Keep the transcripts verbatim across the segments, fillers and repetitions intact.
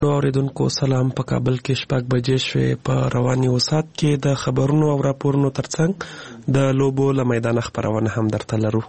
اوریدونکو سلام. په کابل کې شپږ بجې شوې. په رواني وسات کې د خبرونو او راپورونو ترڅنګ د لوبو له میدان خبرونه هم درته لرو.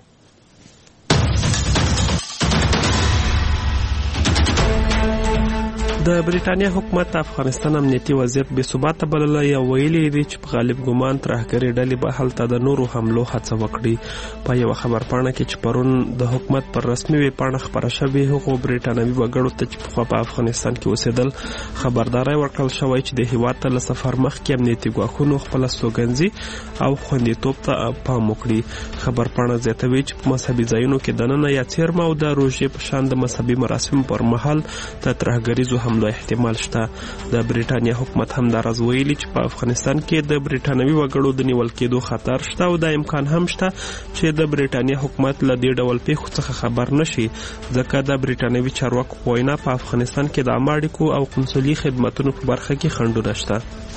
د بریټانیا حکومت افغانستان امنیتي وضعیت بې ثباته بللی او ویلي دي چې په غالب ګمان ترهګرې ډلې به هلته د نورو حملو هڅه وکړي. په یوه خبرپاڼه کې چې پرون د حکومت پر رسمي ویبپاڼه خپره شوې، هغو بریټانوي وګړو ته چې پخوا په افغانستان کې اوسېدل خبرداری ورکړل شوی چې د هېواد ته له سفر مخکې امنیتي ګواښونو خپله استوګنځي او خوندیتوب ته پام وکړي. خبرپاڼه زیاتوي چې په مذهبي ځایونو کې دننه یا څیرمه او د روژې په شان د مذهبي مراسمو پر مهال د ترهګریزو حملو احتمال شته. د بریټانیا حکومت هم دا راز ویلي چې په افغانستان کې د بریټانوي وګړو د نیول کېدو خطر شته او دا امکان هم شته چې د بریټانیا حکومت له دې ډول پیښو څخه خبر نشي، ځکه د بریټانوي چارواکو په وینا په افغانستان کې د عامه اړیکو او قنصلي خدماتو په برخه کې خنډونه شته.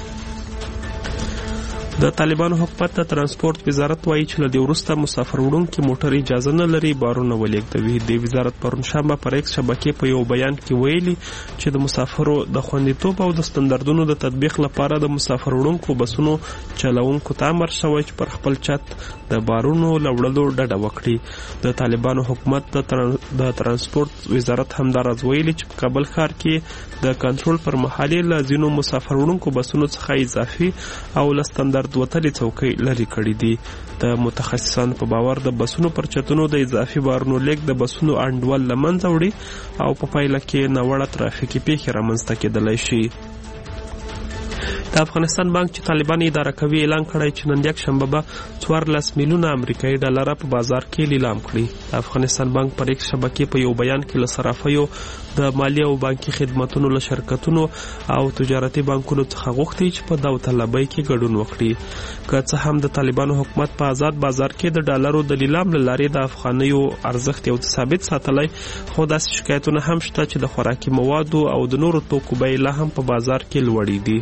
د طالبانو حکومت د ترانسپورت وزارت وایي چې له دې وروسته مسافر وړونکي موټر اجازه نه لري بارونه ولېږدوي. د وزارت پرون شنبه پر ایکس شبکې په یو بیان کې ویلي چې د مسافرو د خوندیتوب او د ستندردونو د تطبیق لپاره د مسافر وړونکو بسونو چلوونکو ته امر شوی چې پر خپل چت د بارونو له وړلو ډډه وکړي. د طالبانو حکومت د ترانسپورت وزارت هم دا راز ویلي چې په کابل ښار کې د کنټرول پر مهال له ځینو مسافر وړونکو بسونو څخه اضافي او له ستندرد وتلې څوکۍ لرې کړي دي. د متخصصانو په باور د بسونو پر چتونو د اضافي بارونو لیږد د بسونو انډول له منځه وړي او په پایله کې ناوړه ترافیکي پیښې رامنځته کېدلی شي. د افغانستان بانک چې طالبان اداره کوي اعلان کړی چې نن یکشنبه به څوارلس میلیونه امریکایي ډالره په بازار کې لیلام کړي. د افغانستان بانک پر ایکس شبکې په یو بیان کې له صرافیو د مالی او بانکي خدماتونو له شرکتونو او تجارتي بانکونو څخه غوښتي چې په داوطلبۍ کې ګډون وکړي. که څه هم د طالبانو حکومت په آزاد بازار کې د ډالرو د لیلام له لارې د افغانیو ارزښت یو ثابت ساتلی، خو داسې شکایتونه هم شته چې د خوراکي موادو او د نورو توکو بیې لا هم په بازار کې لوړې دي.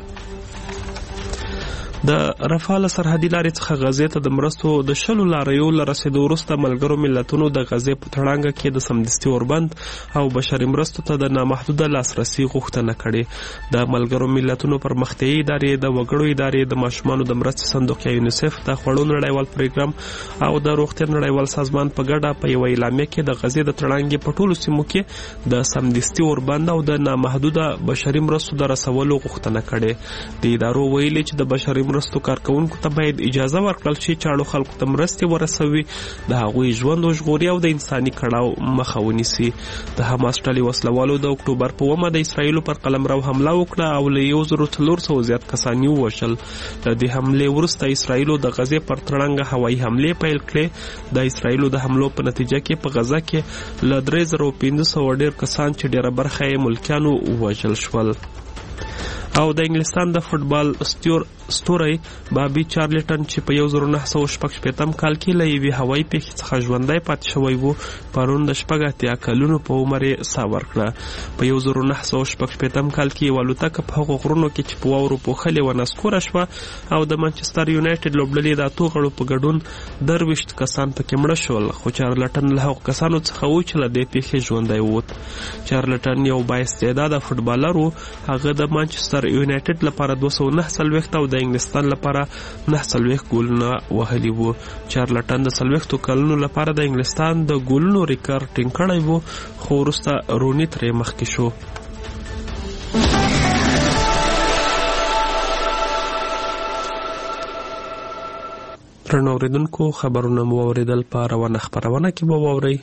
د رفاه له سرحدي لارې څخه غزې ته د مرستو د شلو لاریو له رسېدو وروسته ملګرو ملتونو د غزې په تړانګه کې د سمدستي اوربند او بشري مرستو ته د نامحدوده لاسرسي غوښتنه کړې. د ملګرو ملتونو پرمختیایي ادارې، د وګړو ادارې، د ماشومانو د مرستې صندوق یا یونیسف، د خوړو نړیوال پروګرام او د روغتیا نړیوال سازمان په ګډه په یوه اعلامیه کې د غزې د تړانګې په ټولو سیمو کې د سمدستي اوربند او د نامحدوده بشري مرستو د رسولو غوښتنه کړې. د ادارو ویلي چې د بشري مرستو کارکونکو ته باید اجازه ورکړل شي چاړو خلکو ته مرستې ورسوي، د هغوی ژوند وژغوري او د انساني کړاو مخه ونیسي. د حماس ډلې وسلوالو د اکتوبر په اوومه د اسرائیلو پر قلمرو حمله وکړه او له یو زرو څلور سوه زیات کسان یې ووژل. له دې حملې وروسته اسرائیلو د غزې پر تړانګه هوایي حملې پیل کړې. د اسرائیلو د حملو په نتیجه کې په غزه کې له درې زره پنځه سوه ډېر کسان چې ډېره برخه یې ملکیانو ووژل شول. او د انګلستان د فوټبال ستوری بابي چارلټن چې په یو زرو نهه سوه شپږ شپېتم کال کې له یوې هوایي پیښې څخه ژوندی پاتې شوی و، پرون د شپږ اتیا کلونو په عمر یې ساه ورکړه. په یو زرو نهه سوه شپږ شپېتم کال کې یوه الوتکه په هغو غرونو کې چې په واورو پوښلې وه نسکوره شوه او د منچستر یونایټډ لوبډلې د اتو غړو په ګډون درویشت کسان پکې مړه شول، خو چارلټن له هغو کسانو څخه و چې له دې پیښې ژوندی ووت. چارلټن یو بااستعداده فوټبالر و. هغه د مانچستر یونایټډ لپاره دوه سوه نهه څلوېښت او د انګلستان لپاره نهه څلوېښت ګولونه وهلي وو. چارلټن د څلوېښتو کلونو لپاره د انګلستان د ګولونو ریکارډ ټینګ کړی وو، خو وروسته روني ترې مخکې شو. درنو اورېدونکو، خبرونه مو واورېدل. په روانه خپرونه کې به واورئ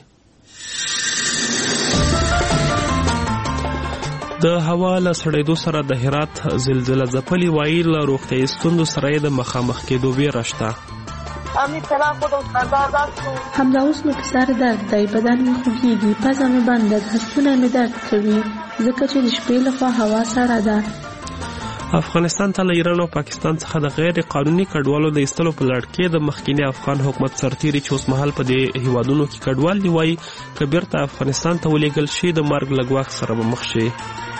د هوا له سړېدو سره د هرات زلزله ځپلې وایي له روغتیایي ستونزو سره یې د مخامخ کېدو ویره شته. همدا اوس مې په سر درد دی، بدن مې خوږېږي، پزه مې بنده ده، ستونی مې درد کوي ځکه چې د شپې لخوا هوا سړه ده. افغانستان ته له ایران او پاکستان څخه د غیر قانوني کډوالو د ایستلو په لړ کې د مخکینی افغان حکومت سرتیري چې اوسمهال په دې هیوادونو کې کډوال دي وایي که بیرته افغانستان ته ولېږل شي د مرګ له ګواښ سره به مخ شي.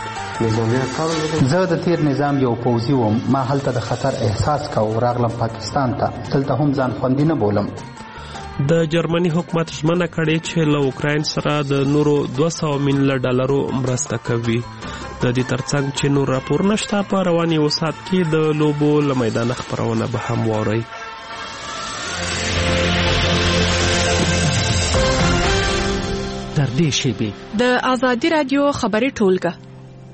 زه د تیر نظام یو پوځي وم، ما هلته د خطر احساس کوم، راغلم پاکستان ته، دلته هم ځان خوندي نه بولم. د جرمني حکومت ژمنه کړې چې له اوکراین سره د نورو دوه سوه میلیونه ډالرو مرسته کوي. د دې ترڅنګ چې نور راپورونه شته په روان یو ساعت کې د لوبو له میدانه خپرونه به هم واورئ. در دې شیبې د آزادي رادیو خبري ټولګه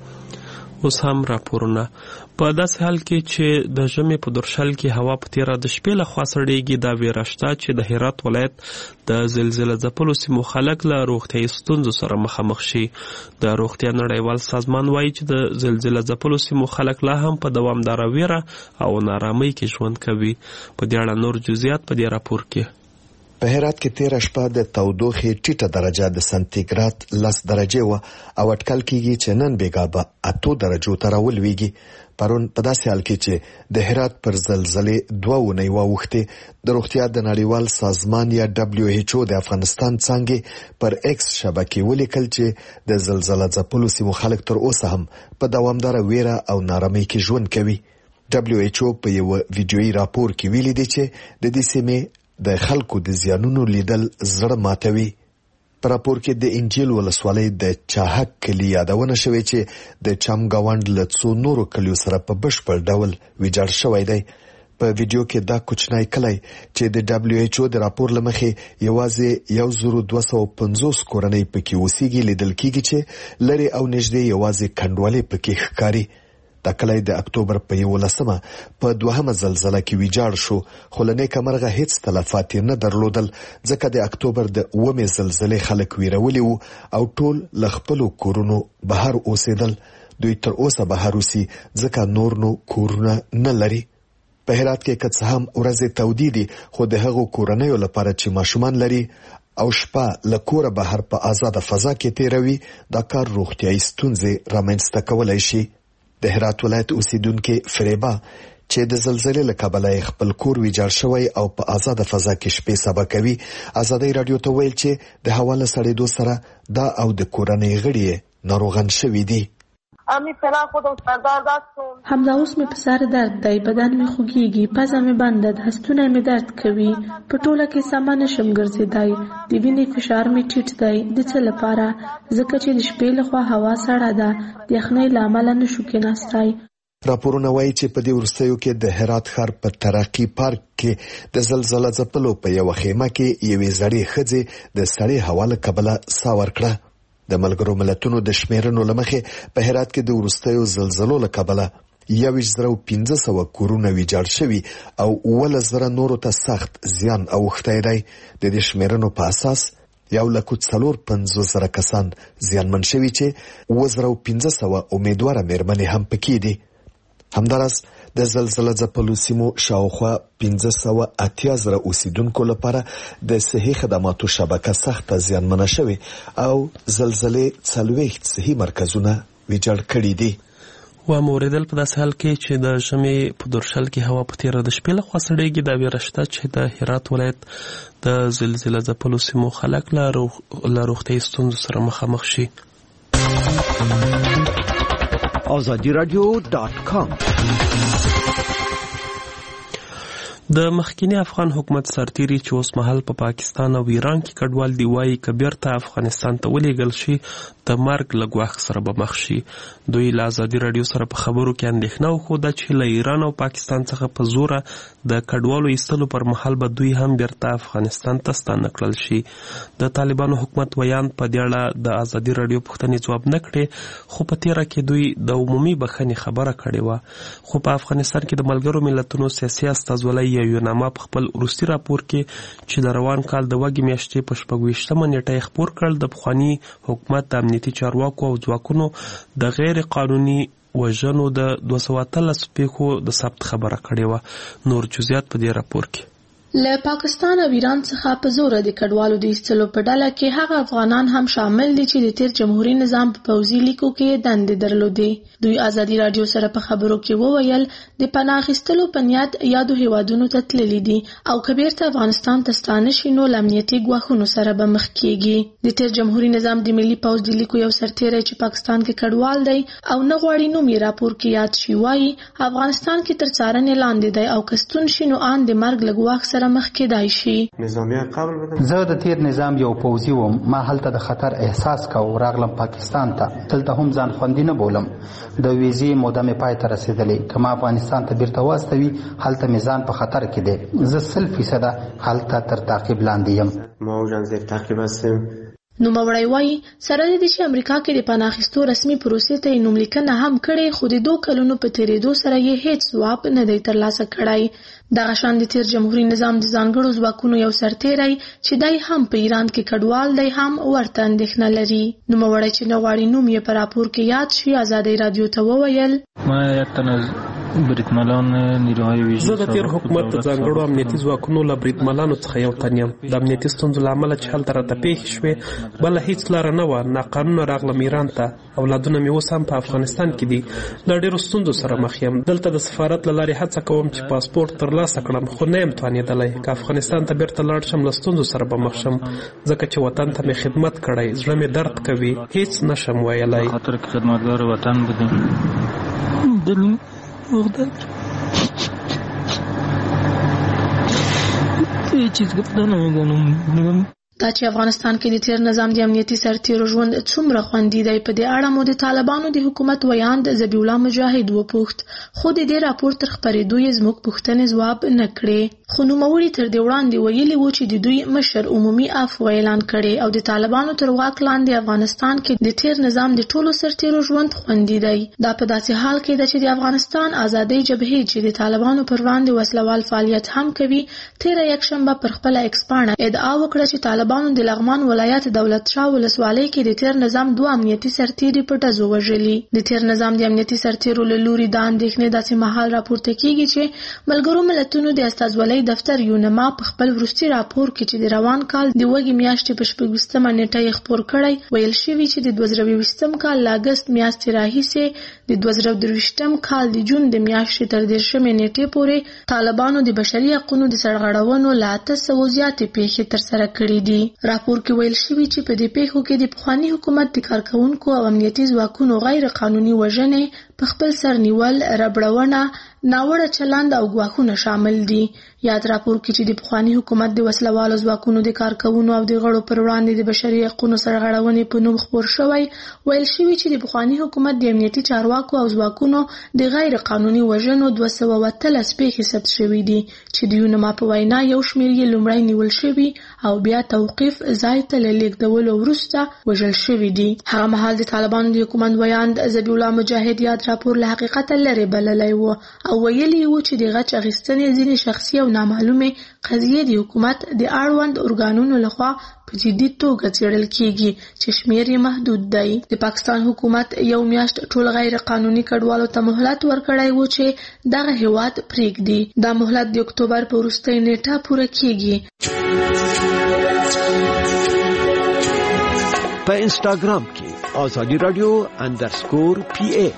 اوس هم راپورونه. په داسې حال کې چې د ژمي په درشل کې هوا په تیره د شپې لخوا سړیږي، دا ویره شته چې د هرات ولایت د زلزله ځپلو سیمو خلک له روغتیایي ستونزو سره مخامخ شي. د روغتیا نړیوال سازمان وایي چې د زلزله ځپلو سیمو خلک لا هم په دوامداره ویره او نارامۍ کې ژوند کوي. په دې اړه نور جزئیات په دې راپور کې. په هرات کې تیره شپه د تودوخې ټیټه درجه د سانتیګراد لس درجې وه او اټکل کېږي چې نن بېګا به اتو درجو ته راولویږي. پرون په داسې حال کې چې د هرات پر زلزلې دوه اونۍ واوښتې، د روغتیا د نړیوال سازمان یا دبلیو ایچ او د افغانستان څانګې پر ایکس شبکې ولیکل چې د زلزله ځپلو سیمو خلک تر اوسه هم په دوامداره ویره او نارامۍ کې ژوند کوي. دبلیو ایچ او په یو ویډیویي راپور کې ویلي دی چې د دې سیمې د خلکو د زیانونو لیدل زړه ماتوي. په راپور کې د انجیل ولسوالۍ د چاهک کلی یادونه شوې چې د چمګاوند له څو نورو کلیو سره په بشپړ ډول ویجاړ شوی دی. په ویډیو کې دا کوچنی کلی چې د دبلیو ایچ او د راپور له مخې یوازې یو زر دوه سوه پنځوس کورنۍ پکې اوسېږي لیدل کېږي چې لرې او نږدې یوازې کنډوالې پکې ښکاري. دا کلی د اکتوبر په یولسمه په دوهمه زلزله کې ویجاړ شو، خو له نیکه مرغه هیڅ تلفات نه درلودل ځکه د اکتوبر د اوومې زلزلې خلک ویرولي وو او ټول له خپلو کورونو بهر اوسېدل. دوی تر اوسه بهر اوسي ځکه نور نو کورونه نه لري. په هرات کې که څه هم ورځې تودې دي، خو د هغو کورنیو لپاره چې ماشومان لري او شپه له کوره بهر په آزاده فضا کې تیروي، دا کار روغتیایي ستونزې رامنځته کولی شي. د هرات ولایت اوسیدونکو فریبا چې د زلزلې له کبله خپل کور ویجاړ شوی او په آزاده فضا کې شپې سبا کوي، آزادۍ رادیو ته ویل چې د هوا له سړېدو سره دا او د کورنۍ غړي ناروغان شوي دي. همدا اوس مې په سر درد دی، بدن مې خوږیږي، پزه مې بنده ده، ستونی مې درد کوي، په ټوله کې سمه نشم ګرځېدای، د وینې فشار مې ټیټ دی. د څه لپاره؟ ځکه چې د شپې لخوا هوا سړه ده، د یخنۍ له امله نشو کېناستی. راپورونه وایي چې په دې وروستیو کې د هرات ښار په ترقي پارک کې د زلزله ځپلو په یوه خیمه کې یوې زړې ښځې د سړې هوا له کبله ساه ورکړه. د ملګرو ملتونو د شمیرنو له مخې په هرات کې د وروستیو زلزلو له کبله یویشت زره پنځه سوه کورونه ویجاړ شوي او اوولس زره نورو ته سخت زیان اوښتی دی. د دې شمیرنو په اساس یو لک څلور پنځوس زره کسان زیانمن شوي چې اووه زره پنځه سوه امیدواره مېرمنې هم پکې دي. همداراز د زلزله ځپلو سیمو شاوخوا پنځه سوه اتیا زره اوسیدونکو لپاره د صحي خدماتو شبکه سخته زیانمنه شوې او زلزلې څلوېښت صحي مرکزونه ویجاړ کړي دي. و موریدل په داسې حال کې چې د ژمي په درشل کې هوا په تیره د شپې لخوا سړېږي، دا ویره شته چې د هرات ولایت د زلزله ځپلو سیمو خلک له روغتیایي ستونزو سره مخامخ شي. آزادی رادیو دات کام. د مخکینی افغان حکومت سرتیری چې اوس مهال په پا پاکستان او ایران کې کډوال دی وایي که بیرته افغانستان ته ولېږل شي د مرګ له ګواښ سره به مخ شي. دوی له ازادي راډیو سره په خبرو کې اندېښنه وښوده چې له ایران او پاکستان څخه په زوره د کډوالو ایستلو پر مهال به دوی هم بیرته افغانستان ته ستانه کړل شي. د طالبانو حکومت ویان په دې اړه د ازادي راډیو پوښتنې ځواب نه کړې، خو په تیره کې دوی د عمومي بخښنې خبره کړې وه. خو په افغانستان کې د ملګرو ملتونو سیاسي استازولۍ یوناما په خپل وروستي راپور کې چې د روان کال د وږي میاشتې په شپږ ویشتمه نیټه یې خپور کړل، د پخواني حکومت د امنیتي چارواکو او ځواکونو د غیر قانوني وژنو د دوه سوه اتلس پیښو د ثبت خبره کړې وه. نور جزئیات په دې راپور کې. له پاکستان او ایران څخه په زوره د کډوالو د ایستلو په ډله کې هغه افغانان هم شامل دي چې د تیر جمهوریت نظام په پوځي لیکو کې دندې درلودې. دوی ازادي راډیو سره په خبرو کې وویل د پناه اخیستلو په نیت یادو هیوادونو ته تللي دي او که بیرته افغانستان ته ستانه شي نو له امنیتي ګواښونو سره به مخ کېږي. د تیر جمهوریت نظام د ملي پوځ د لیکو یو سرتیری چې پاکستان کې کډوال دی او نه غواړي نوم یې راپور کې یاد شي وایي افغانستان کې تر څارنې لاندې دی او که ستون شي نو ان د مرګ له ګواښ سره سره مخ کېدای شي. زه د تیر نظام یو پوځي وم، ما هلته د خطر احساس کوم، راغلم پاکستان ته، دلته هم ځان خوندي نه بولم. د ویزې موده مې پای ته رسېدلې، که ما افغانستان ته بیرته واستوي هلته مې ځان په خطر کې دی. زه سل فیصده هلته تر تعقیب لاندې یم. ما اوجان زیر تعقیب هستیم. نوموړی وایي سره د دې چې امریکا کې د پناه اخیستو رسمي پروسې ته یې نوملیکنه هم کړې، خو د دوه کلونو په تېرېدو سره یې هېڅ ځواب نه دی ترلاسه کړی. دغه شان د تیر جمهوري نظام د ځانګړو ځواکونو یو سرتیری چې دی هم په ایران کې کډوال دی هم ورته اندېښنه لري. نوموړی چې نه غواړي نوم یې په راپور کې یاد شي ازادۍ راډیو ته وویل زه د تیر حکومت د ځانګړو امنیتي ځواکونو له بریدمنانو څخه یو تن یم. د امنیتي ستونزو له امله چې هلته راته پیښې شوې بله هیڅ لاره نه وه. ناقانونه راغلم ایران ته. اولادونه مې اوس هم په افغانستان کې دي. له ډېرو ستونزو سره مخ یم. دلته د سفارت له لارې هڅه کوم چې پاسپورټ ترلاسه کړم، خو نه یم توانېدلی. که افغانستان ته بیرته لاړ شم له ستونزو سره به مخ شم، ځکه چې وطن ته مې خدمت کړی. زړه مې درد کوي، هیڅ نشم ویلی. وغداد هیڅ چیز گفته نمیدونم. دا چې افغانستان کې د تیر نظام د امنیتي سرتیرو ژوند څومره خوندي دی، په دې اړه مو د طالبانو د حکومت ویاند ذبیح الله مجاهد وپوښت، خو د دې راپور تر خپرېدو یې زموږ پوښتنې ځواب نه کړې. خو نوموړي تر دې وړاندې ویلي وو چې د دوی مشر عمومي عفو اعلان کړی او د طالبانو تر واک لاندې افغانستان کې د تیر نظام د ټولو سرتیرو ژوند خوندي دی. دا په داسې حال کې ده چې د افغانستان آزادۍ جبهې چې د طالبانو پر وړاندې وسلوال فعالیت هم کوي، تېره یکشنبه پر خپله ایکس پاڼه ادعا وکړه چې طالبانو د لغمان ولایت دولت شاه ولسوالۍ کې د تیر نظام دوه امنیتي سرتیري په ډزو وژلي. د تیر نظام د امنیتي سرتیرو له لوري دا اندېښنې داسې مهال راپورته کیږي چې ملګرو ملتونو د استازولۍ دفتر یونما په خپل وروستي راپور کې چې د روان کال د وږي میاشتې په شپږویشتمه نیټه یې خپور کړی، ویل شوي چې د دوه زره اوویشتم کال له اګست میاشتې راهیسې د دوه زره درویشتم کال د جون د میاشتې تر دېرشمې نیټې پورې طالبانو د بشري حقونو د سرغړونو له اته سوو زیاتې پیښې ترسره کړي دي. راپور کې ویل شوي چې په دې پیښو کې د پخواني حکومت د کارکوونکو او امنیتي ځواکونو غیر قانوني وژنې، په خپل سر نیول، ربړونه، ناوړه چلند او ګواښونه شامل دي. یاد راپور کې چې د پخواني حکومت د وسلوالو ځواکونو د کارکوونو او د غړو پر وړاندې د بشري حقونو سرغړونې په نوم خپور شوی، ویل شوي چې د پخواني حکومت د امنیتي چارواکو او ځواکونو د غیر قانوني وژنو دوه سوه اتلس پیښې ثبت شوي دي چې د یونما په وینا یو شمېر یې لومړی نیول شوي او بیا توقیف ځای ته له لېږدولو وروسته وژل شوي دي. هغه مهال د طالبانو د حکومت ویاند ذبیح الله مجاهد یاد راپور له حقیقته لرې بللی و او ویلي و چې د غچ اخیستنې ځینې شخصي او نامعلومې قضیې د حکومت د اړوند ارګانونو لخوا په جدي توګه څېړل کیږي چې شمېر یې محدود دی. د پاکستان حکومت یو میاشت ټول غیر قانوني کډوالو ته مهلت ورکړی و چې دغه هیواد پرېږدي. دا مهلت د اکتوبر په وروستۍ نیټه پوره کیږي. په انسټاګرام کې آزادي رادیو اندرسکور پی ای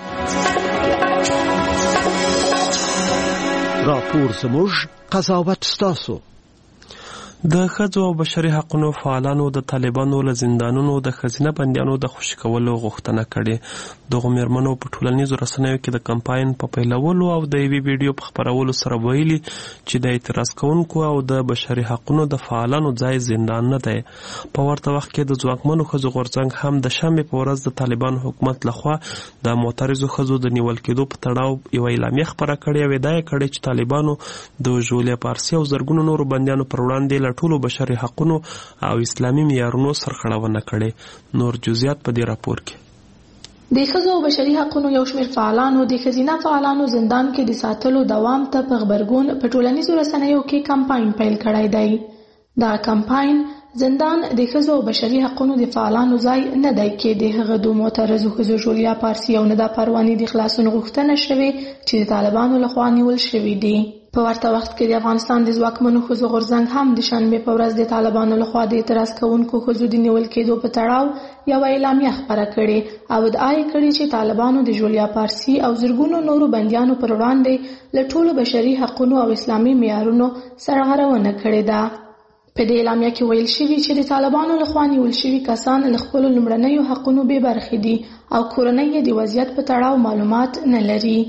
راپور زموږ قضاوت ستاسو. د ښځو او بشري حقونو فعالانو د طالبانو له زندانونو د ښځینه بندیانو د خوشي کولو غوښتنه کړې. دغو مېرمنو په ټولنیزو رسنیو کې د کمپاین په پیلولو او د یوې ویډیو په خپرولو سره ویلي چې د اعتراض کوونکو او د بشري حقونو د فعالانو ځای زندان نه دی. په ورته وخت کې د ځواکمنو ښځو غورځنګ هم د شنبې په ورځ د طالبانو حکومت لخوا د معترضو ښځو د نیول کېدو په تړاو یوه اعلامیه خپره کړې او ادعا یې کړې چې طالبانو د ژولیا پارسي او زرګونو نورو بندیانو پر وړاندې ټولو بشري حقونو او اسلامي معیارونو سرغړونه کړې. نور جزئیات په دې راپور کې. د ښځو او بشري حقونو یو شمېر فعالانو د ښځینه فعالانو زندان کې د ساتلو دوام ته په غبرګون په ټولنیزو رسنیو کې کمپاین پیل کړی دی. دا کمپاین زندان د ښځو او بشري حقونو د فعالانو ځای نه دی کې د هغه دوه معترضو ښځو ژولیا پارسي او ندا پرواني د خلاصون غوښتنه شوې چې د طالبانو لخوا نیول شوي دي. په ورته وخت کې د افغانستان د ځواکمنو ښځو غورځنګ هم د شنبې په ورځ د طالبانو لخوا د اعتراض کوونکو ښځو د نیول کېدو په تړاو یوه اعلامیه خپره کړې او ادعا یې کړې چې طالبانو د ژولیا پارسي او زرګونو نورو بندیانو پر وړاندې له ټولو بشري حقونو او اسلامي معیارونو سرغړونه کړې ده. په دې اعلامیه کې ویل شوي چې د طالبانو لخوا نیول شوي کسان له خپلو لومړنیو حقونو بې برخې دي او کورنۍ یې د وضعیت په تړاو معلومات نه لري.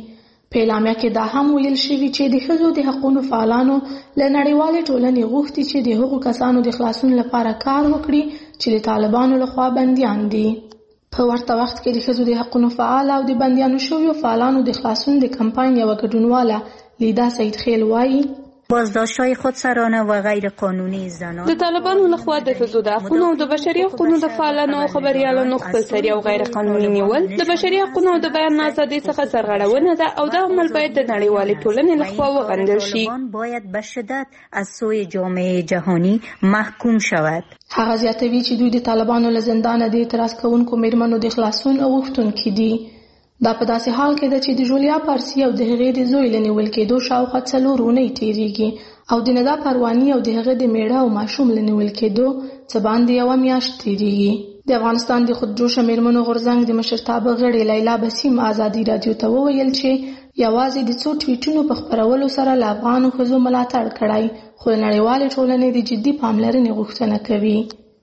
په اعلامیه کې دا هم ویل شوي چې د ښځو د حقوقو فعالانو له نړیوالې ټولنې غوښتي چې د هغو کسانو د خلاصون لپاره کار وکړي چې د طالبانو لخوا بندیان دي. په ورته وخت کې د ښځو د حقوقو فعال او د بندیانو شویو فعالانو د خلاصون د کمپاین یوه ګډونواله لیدا سید خیل وایي بازداشت‌های خودسرانه و غیر قانونی زنان د طالبانو لخوا د ښځو د حقوقو او د بشري حقوقو د فعالانو او خبريالانو خپلسري او غیر قانوني نیول د بشري حقوقو او د بیان آزادۍ څخه سرغړونه ده او دا عمل باید د نړیوالې ټولنې لخوا وغندل شي. باید به شدت از سوی جامعه جهانی محکوم شود. هغه زیاتوي چې دوی د طالبانو له زندانه د اعتراض کوونکو میرمنو د خلاصون غوښتونکي دي. دا په داسې حال کې ده چې د جولیا پارسی او د هغې د زوی له نیول کېدو شاوخوا څلور اونۍ تېرېږي او د ندا پرواني او د هغې د میړه او ماشوم له نیول کېدو څه باندې یوه میاشت تېرېږي. د افغانستان د خودجوشه میرمنو غورځنګ د مشرتابه غړې لیلا بسیم ازادي راډیو ته وویل چې یوازې د څو ټویټونو په خپرولو سره له افغانو ښځو ملاتړ کړی، خو د نړیوالې ټولنې د جدي پاملرنې غوښتنه کوي.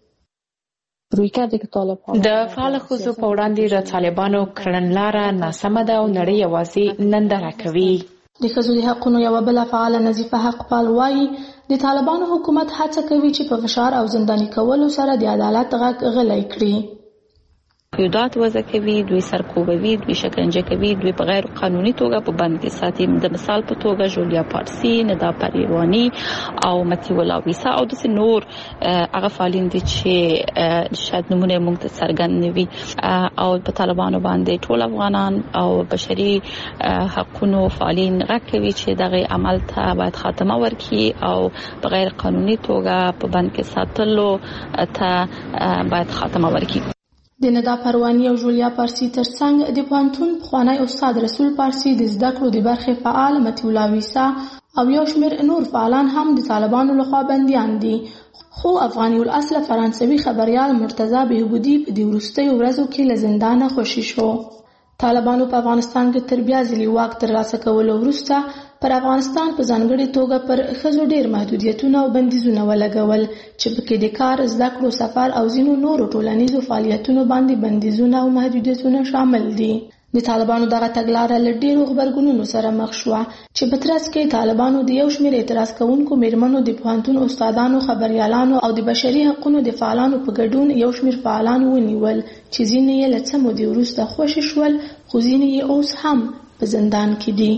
د فعال ښځو په وړاندې د طالبانو کړنلاره ناسمه ده او نړۍ یوازې ننداره کوي. د ښځو د حقونو یوه بله فعاله نظیفه حقپال وایي د طالبانو حکومت هڅه کوي چې په فشار او زنداني کولو سره د عدالت غږ غلی کړي. قیودات وضع کوي، دوی سرکوبوي، دوی شکنجه کوي، دوی په غیر قانوني توګه په بند کې ساتي. د مثال په توګه جولیا پارسی، ندا پریوانی او متی ولا ویسا او د نور هغه فعالین دي چې شاید نمونه موږ ته څرګند نه وي او په طالبانو باندې ټول افغانان او بشري حقوقو فعالین غږ کوي چې دغه عمل ته باید خاتمه ورکړي او په غیر قانوني توګه په بند کې ساتلو ته باید خاتمه ورکړي. د ندا پرواني او جولیا پارسی ترڅنګ د پوهنتون پخوانی استاد رسول پارسی د زده کړو د برخې فعال متی ولا ویسا او یو شمېر نور فعالان هم د طالبانو لخوا بندیان دي. خو افغاني الاصل فرانسوي خبريال مرتضی بهبودي په دې وروستیو ورځو کې له زندانه خوشي شو. طالبانو په افغانستان کې تر بیا ځلې واک ترلاسه کولو وروسته پر افغانستان په ځانګړې توګه پر ښځو ډېر محدودیتونه او بندیزونه ولګول چې پکې د کار، زده کړو، سفر او ځینو نورو ټولنیزو فعالیتونو باندې بندیزونه او محدودیتونه شامل دي. د طالبانو دغه تګلاره له ډېرو غبرګونونو سره مخ شوه چې په ترڅ کې طالبانو د یو شمېر اعتراض کوونکو میرمنو، د پوهنتون استادانو، خبریالانو او د بشري حقوقو د فعالانو په ګډون یو شمېر فعالان ونیول چې ځینې یې له څه مودې وروسته خوشي شول، خو ځینې یې اوس هم په زندان کې دي.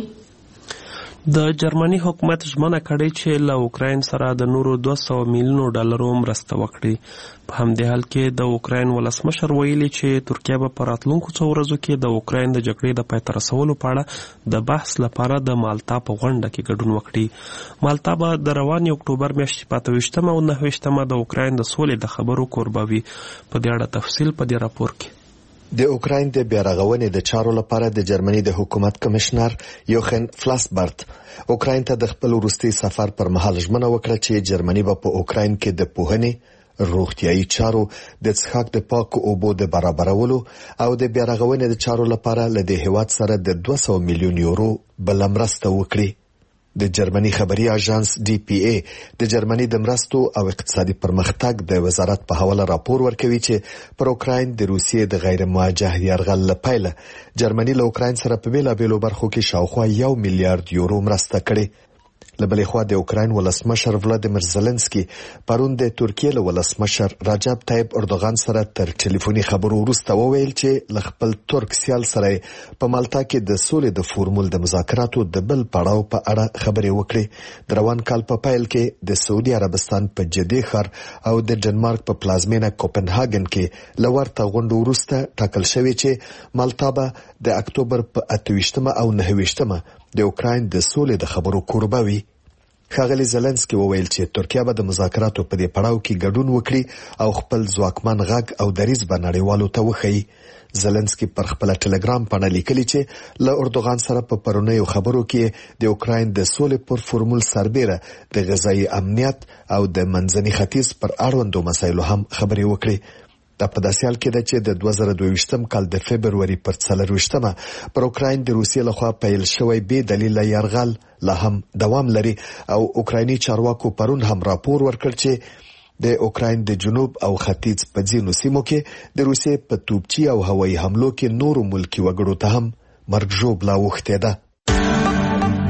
د جرمني حکومت ژمنه کړې چې له اوکراین سره د نورو دوه سوه میلیونو ډالرو مرسته وکړي. په همدې حال کې د اوکراین ولسمشر ویلي چې ترکیه به په راتلونکو څو ورځو کې د اوکراین د جګړې د پای ته رسولو په اړه د بحث لپاره د مالتا په غونډه کې ګډون وکړي. مالتا به د روانې اکتوبر میاشتې په اته ویشتمه او نهه ویشتمه د اوکراین د سولې د خبرو کوربه وي. په دې اړه تفصیل په دې راپور کې. د اوکراین د بیارغونې د چارو لپاره د جرمني د حکومت کمشنر یوخن فلاسبرت اوکراین ته د خپل وروستي سفر پر مهال ژمنه وکړه چې جرمني به په اوکراین کې د پوهنې، روغتیايي چارو، د څښاک د پاکو اوبو د برابرولو او د بیارغونې د چارو لپاره له دې هیواد سره د دوه سوه میلیون یورو بل مرسته وکړي. د جرمني خبري اژانس ډي پی ای د جرمني د مرستو او اقتصادي پرمختګ د وزارت په حواله راپور ورکوي چې پر اوکراین د روسیې د غیر موجه یرغل لپاره جرمني له اوکراین سره په بیلابیلو برخو کې شاوخوا یو میلیارډ یورو مرسته کړې. له بلې خوا د اوکراین ولسمشر ولادیمیر زيلنسکي پرون د ترکیې له ولسمشر رجب طیب اردوغان سره تر ټلیفوني خبرو وروسته وویل چې له خپل ترک سیال سره په مالتا کې د سولې د فورمول د مذاکراتو د بل پړاو په اړه خبرې وکړي. د روان کال په پایل کې د سعودي عربستان په جدي ښار او د ډنمارک په پلازمینه کوپنهاګن کې لورته غونډه وروسته ټاکل شوی چې مالتا به د اکتوبر په اته ویشتمه او نهه ویشتمه د اوکراین د سولې د خبرو کوربه وي. ښاغلي زيلنسکي وویل چې ترکیه به د مذاکراتو په دې پړاو کې ګډون وکړي او خپل ځواکمن غږ او دریځ به نړیوالو ته وښيي. زيلنسکي پر خپل ټلګرام باندې لیکلي چې له اردوغان سره په پرونیو خبرو کې د اوکراین د سولې پر فورمول سربېره د غذایي امنیت او د منځني ختیځ پر اړوندو مسایلو هم خبرې وکړي. دا په داسې حال کې ده چې د دوه زره دوه ویشتم کال د فبروري پر څلور ویشتمه پر اوکراین د روسیې لخوا پیل شوی بې دلیله یرغل لا هم دوام لري او اوکرایني چارواکو پرون هم راپور ورکړ چې د اوکراین د جنوب او ختیځ په ځینو سیمو کې د روسیې په توپچي او هوایي حملو کې نورو ملکي وګړو ته هم مرګ ژوبله اوښتې ده.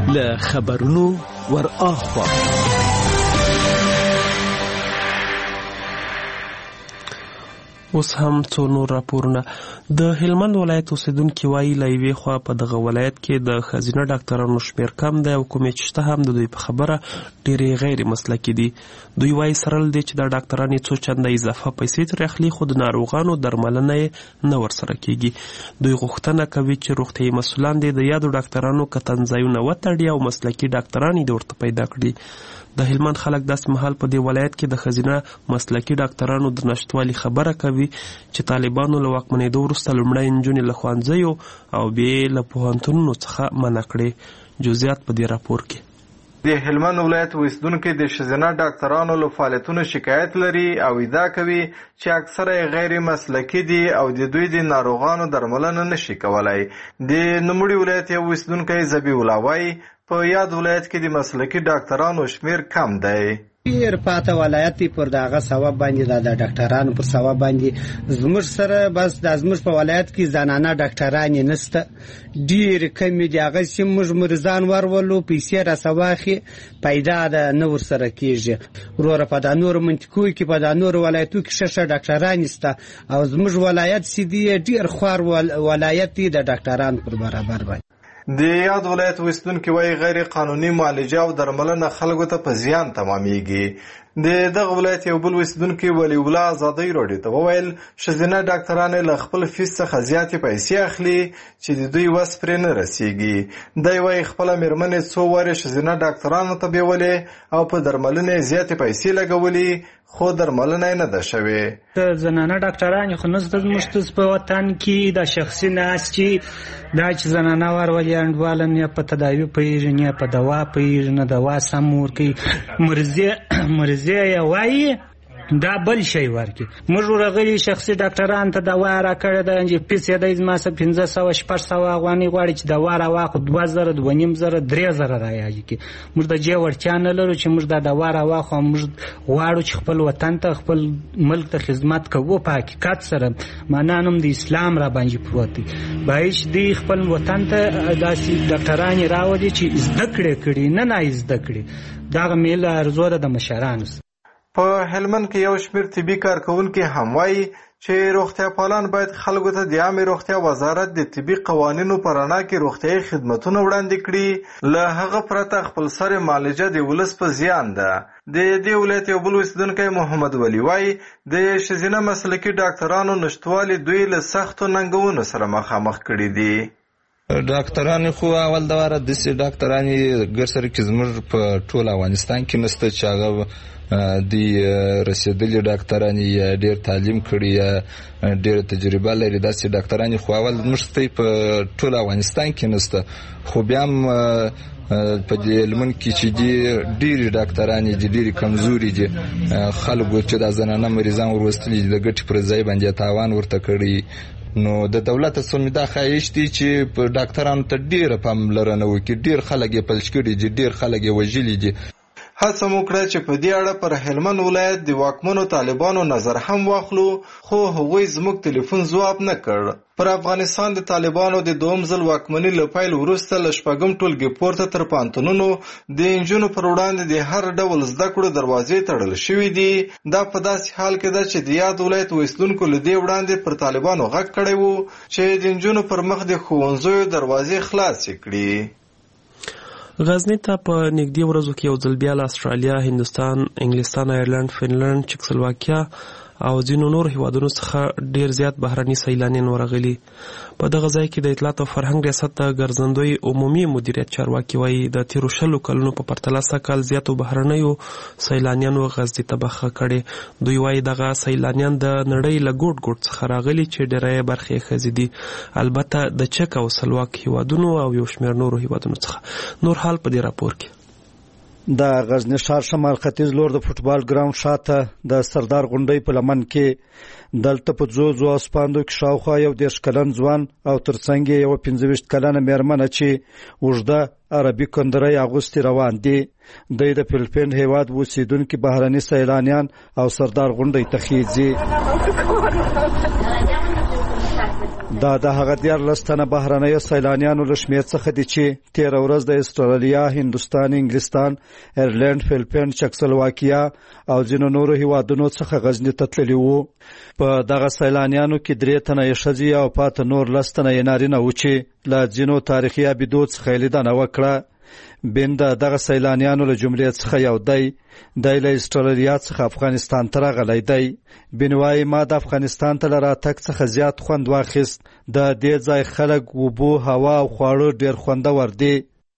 له خبرونو ور اخوا. اوس هم څو نور راپورونه. د هلمند ولایت اوسیدونکي وایي له یوې خوا په دغه ولایت کې د ښځینه ډاکټرانو شمېر کم دی او کومې چې شته هم د دوی په خبره ډېرې غیر مسلکي دي. دوی وایي سره له دې چې دا ډاکټران یې څو چنده اضافه پیسې ترې اخلي خو د ناروغانو درملنه یې نه ورسره کیږي. دوی غوښتنه کوي چې روغتیایي مسؤلان دې د یادو ډاکټرانو کتنځایونه وتړي او مسلکي ډاکټران یې ورته پیدا کړي. د هلمند خلک داسې مهال په دې ولایت کې د ښځینه مسلکي ډاکټرانو د نشتوالي خبره کوي چې طالبانو له واکمنېدو وروسته لومړی نجونې له ښوونځیو او بیا له پوهنتونونو څخه منع کړې. جزئیات په دې راپور کې. د هلمند ولایت اوسیدونکي د ښځینه ډاکټرانو له فعالیتونو شکایت لري او ادعا کوي چې اکثره یې غیر مسلکي دي او د دوی د ناروغانو درملنه نشي کولای. د نوموړي ولایت یو اوسیدونکی ذبیح الله وایي په یاد ولایت کې د مسلکي ډاکټرانو شمیر کم دی. ډیر پاته ولایت پر دغه ثواب باندې د ډاکټرانو پر ثواب باندې زموږ سره بس د زموږ په ولایت کې زنانه ډاکټران نشته، ډیر کم دي. هغه چې موږ مریضان ورولو پیسې راسواخي پیدا ده نه ورسره کیږي. وروره په د نور منطقو کې په د نور ولایتو کې ښه ښه ډاکټران نشته او زموږ ولایت چې دی ډیر خوار ولایت دی د ډاکټرانو پر برابر باندې. د یاد ولایت اوسیدونکي وایي غیر قانوني معالجه او درملنه خلکو ته په زیان تمامیږي. د دغه ولایت یو بل اوسیدونکي ولی الله ازادۍ راډیو ته وویل ښځینه ډاکټران له خپل فیس څخه زیاتې پیسې اخلي چې د دوی وس پرې نه رسیږي. دی وایي خپله مېرمنې څو وارې ښځینه ډاکټرانو ته بیولې او په درملنه یې زیاتې پیسې لګولي خو درملنه یې نه ده شوې. زنانه ډاکټران خو نشته زموږ په وطن کې. د شخصي ناستې دا چې زنانه ورولي انډوالن یا په تداوي پوهېږي نه په دوا پوهېږي نه دوا سم ورکوي. مرضیه مرضیه یې وایي دا بل شی ورکي. موږ ورغلي شخصي ډاکټران ته دوا راکړې ده چې پیس یې دی زما څه پنځه سوه شپږ سوه افغانۍ غواړي چې دوا راواخلو دوه زره دوه نیم زره درې زره رایاجي کړي. موږ د دې وړتیا نه لرو چې موږ دا دوا راواخلو. موږ غواړو چې خپل وطن ته خپل ملک ته خدمت کوو په حقیقت سره. معنا نوم د اسلام را باندې پروت دی. باید چې دوی خپل وطن ته داسې ډاکټران راولي چې زده کړې کړي نه نه زده کړي. دغه میل ارزو ده د مشرانو. په هلمند کې یو شمېر طبي کارکوونکي هم وایي چې روغتیا پالان باید خلکو ته د عامې روغتیا وزارت د طبي قوانینو په رڼا کې روغتیایي خدمتونه وړاندې کړي. له هغه پرته خپلسرې معالجه د ولس په زیان ده. د دې ولایت یو بل اوسیدونکی محمد ولی وایي د ښځینه مسلکي ډاکټرانو نشتوالي دوی له سختو ننګونو سره مخامخ کړي دي. ډاکټران خو اول د واره داسې ډاکټران ګر سره کې زموږ په ټول افغانستان کې نشته چې هغه دی رسیدلي ډاکټران یا ډیر تعلیم کړي یا ډیر تجربه لري. داسې ډاکټران خو اول زموږ په ټول افغانستان کې نشته. خو بیا هم په دې هلمند کې چې دي ډېرې ډاکټرانې دي ډېرې کمزوري دي. خلکو چې دا زنانه مریضان وروستلي دي د ګټې پر ځای باندې تاوان ورته کړي. نو د دولت څخه دا خواهش دی چې په ډاکټرانو ته ډېره پاملرنه وکړي. ډېر خلک یې پلش کړي دي، ډېر خلک یې وژلي دي. هڅه مو کړه چې په دې اړه پر هلمند ولایت د واکمنو طالبانو نظر هم واخلو خو هغوی زموږ تلیفون ځواب نه کړ. پر افغانستان د طالبانو د دوم ځل واکمنۍ له پیل وروسته له شپږم ټولګي پورته تر پوهنتونونو د نجونو پر وړاندې د هر ډول زده کړو دروازې تړل شوي دي. دا په داسې حال کې ده چې د یاد ولایت اوسیدونکو له دې وړاندې پر طالبانو غږ کړی و چې د نجونو پر مخ د ښوونځیو دروازې خلاصې کړي. غزني ته په نږدې ورځو کې یو ځل بیا له استرالیا، هندوستان، انګلستان، آیرلند، فنلند، چکسلواکیا او ځینو نور هیوادونو څخه ډیر زیات بهرني سیلانیان ورغلي. په دغه ځای کې د اطلاعات او فرهنګ ریاست د ګرځندوی عمومي مدیریت چارواکي وایي د تیرو شلو کلونو په پرتله سږ کال زیاتو بهرنیو سیلانیانو غزني ته مخه کړې. دوی وایي دغه سیلانیان د نړۍ له ګوټ ګوټ څخه راغلي چې ډیری برخې یې ښځې دي، البته د چک او سلواک هیوادونو او یو شمېر نورو هیوادونو څخه. نور حال په دې راپور کې. د غزنی ښار شمال ختیځ لور د فوټبال ګراوند شاته د سردار غونډۍ په لمن کې دلته په ځو ځو اسپاندو کې شاوخوا یو دېرش کلن ځوان او ترڅنګ یې یوه پنځه ویشت کلنه مېرمنه چې اوږده عربي کندرۍ اغوستې روان دي. دوی د فلپین هیواد اوسېدونکي بهرني سیلانیان او سردار غونډۍ ته خېځي. دا د هغه دیارلس تنه بهرنیو سیلانیانو له شمېر څخه دي چې تېره ورځ د استرالیا، هندوستان، انګلستان، ایرلند، فیلپین، چکسلواکیا او ځینو نورو هیوادونو څخه غزني ته تللي وو. په دغه سیلانیانو کې درې تنه یې ښځې او پاته نور لس تنه یې نارینه وو چې له ځینو تاریخي ابدو څخه یې لیدنه وکړه. بین د دغه سیلانیانو له جملې څخه یو دی. دی له استرالیا څخه افغانستان ته راغلی دی. بین وایي ما د افغانستان ته له راتګ څخه زیات خوند واخیست. د دې ځای خلک، اوبه، هوا او خواړه ډېر خوندور دي.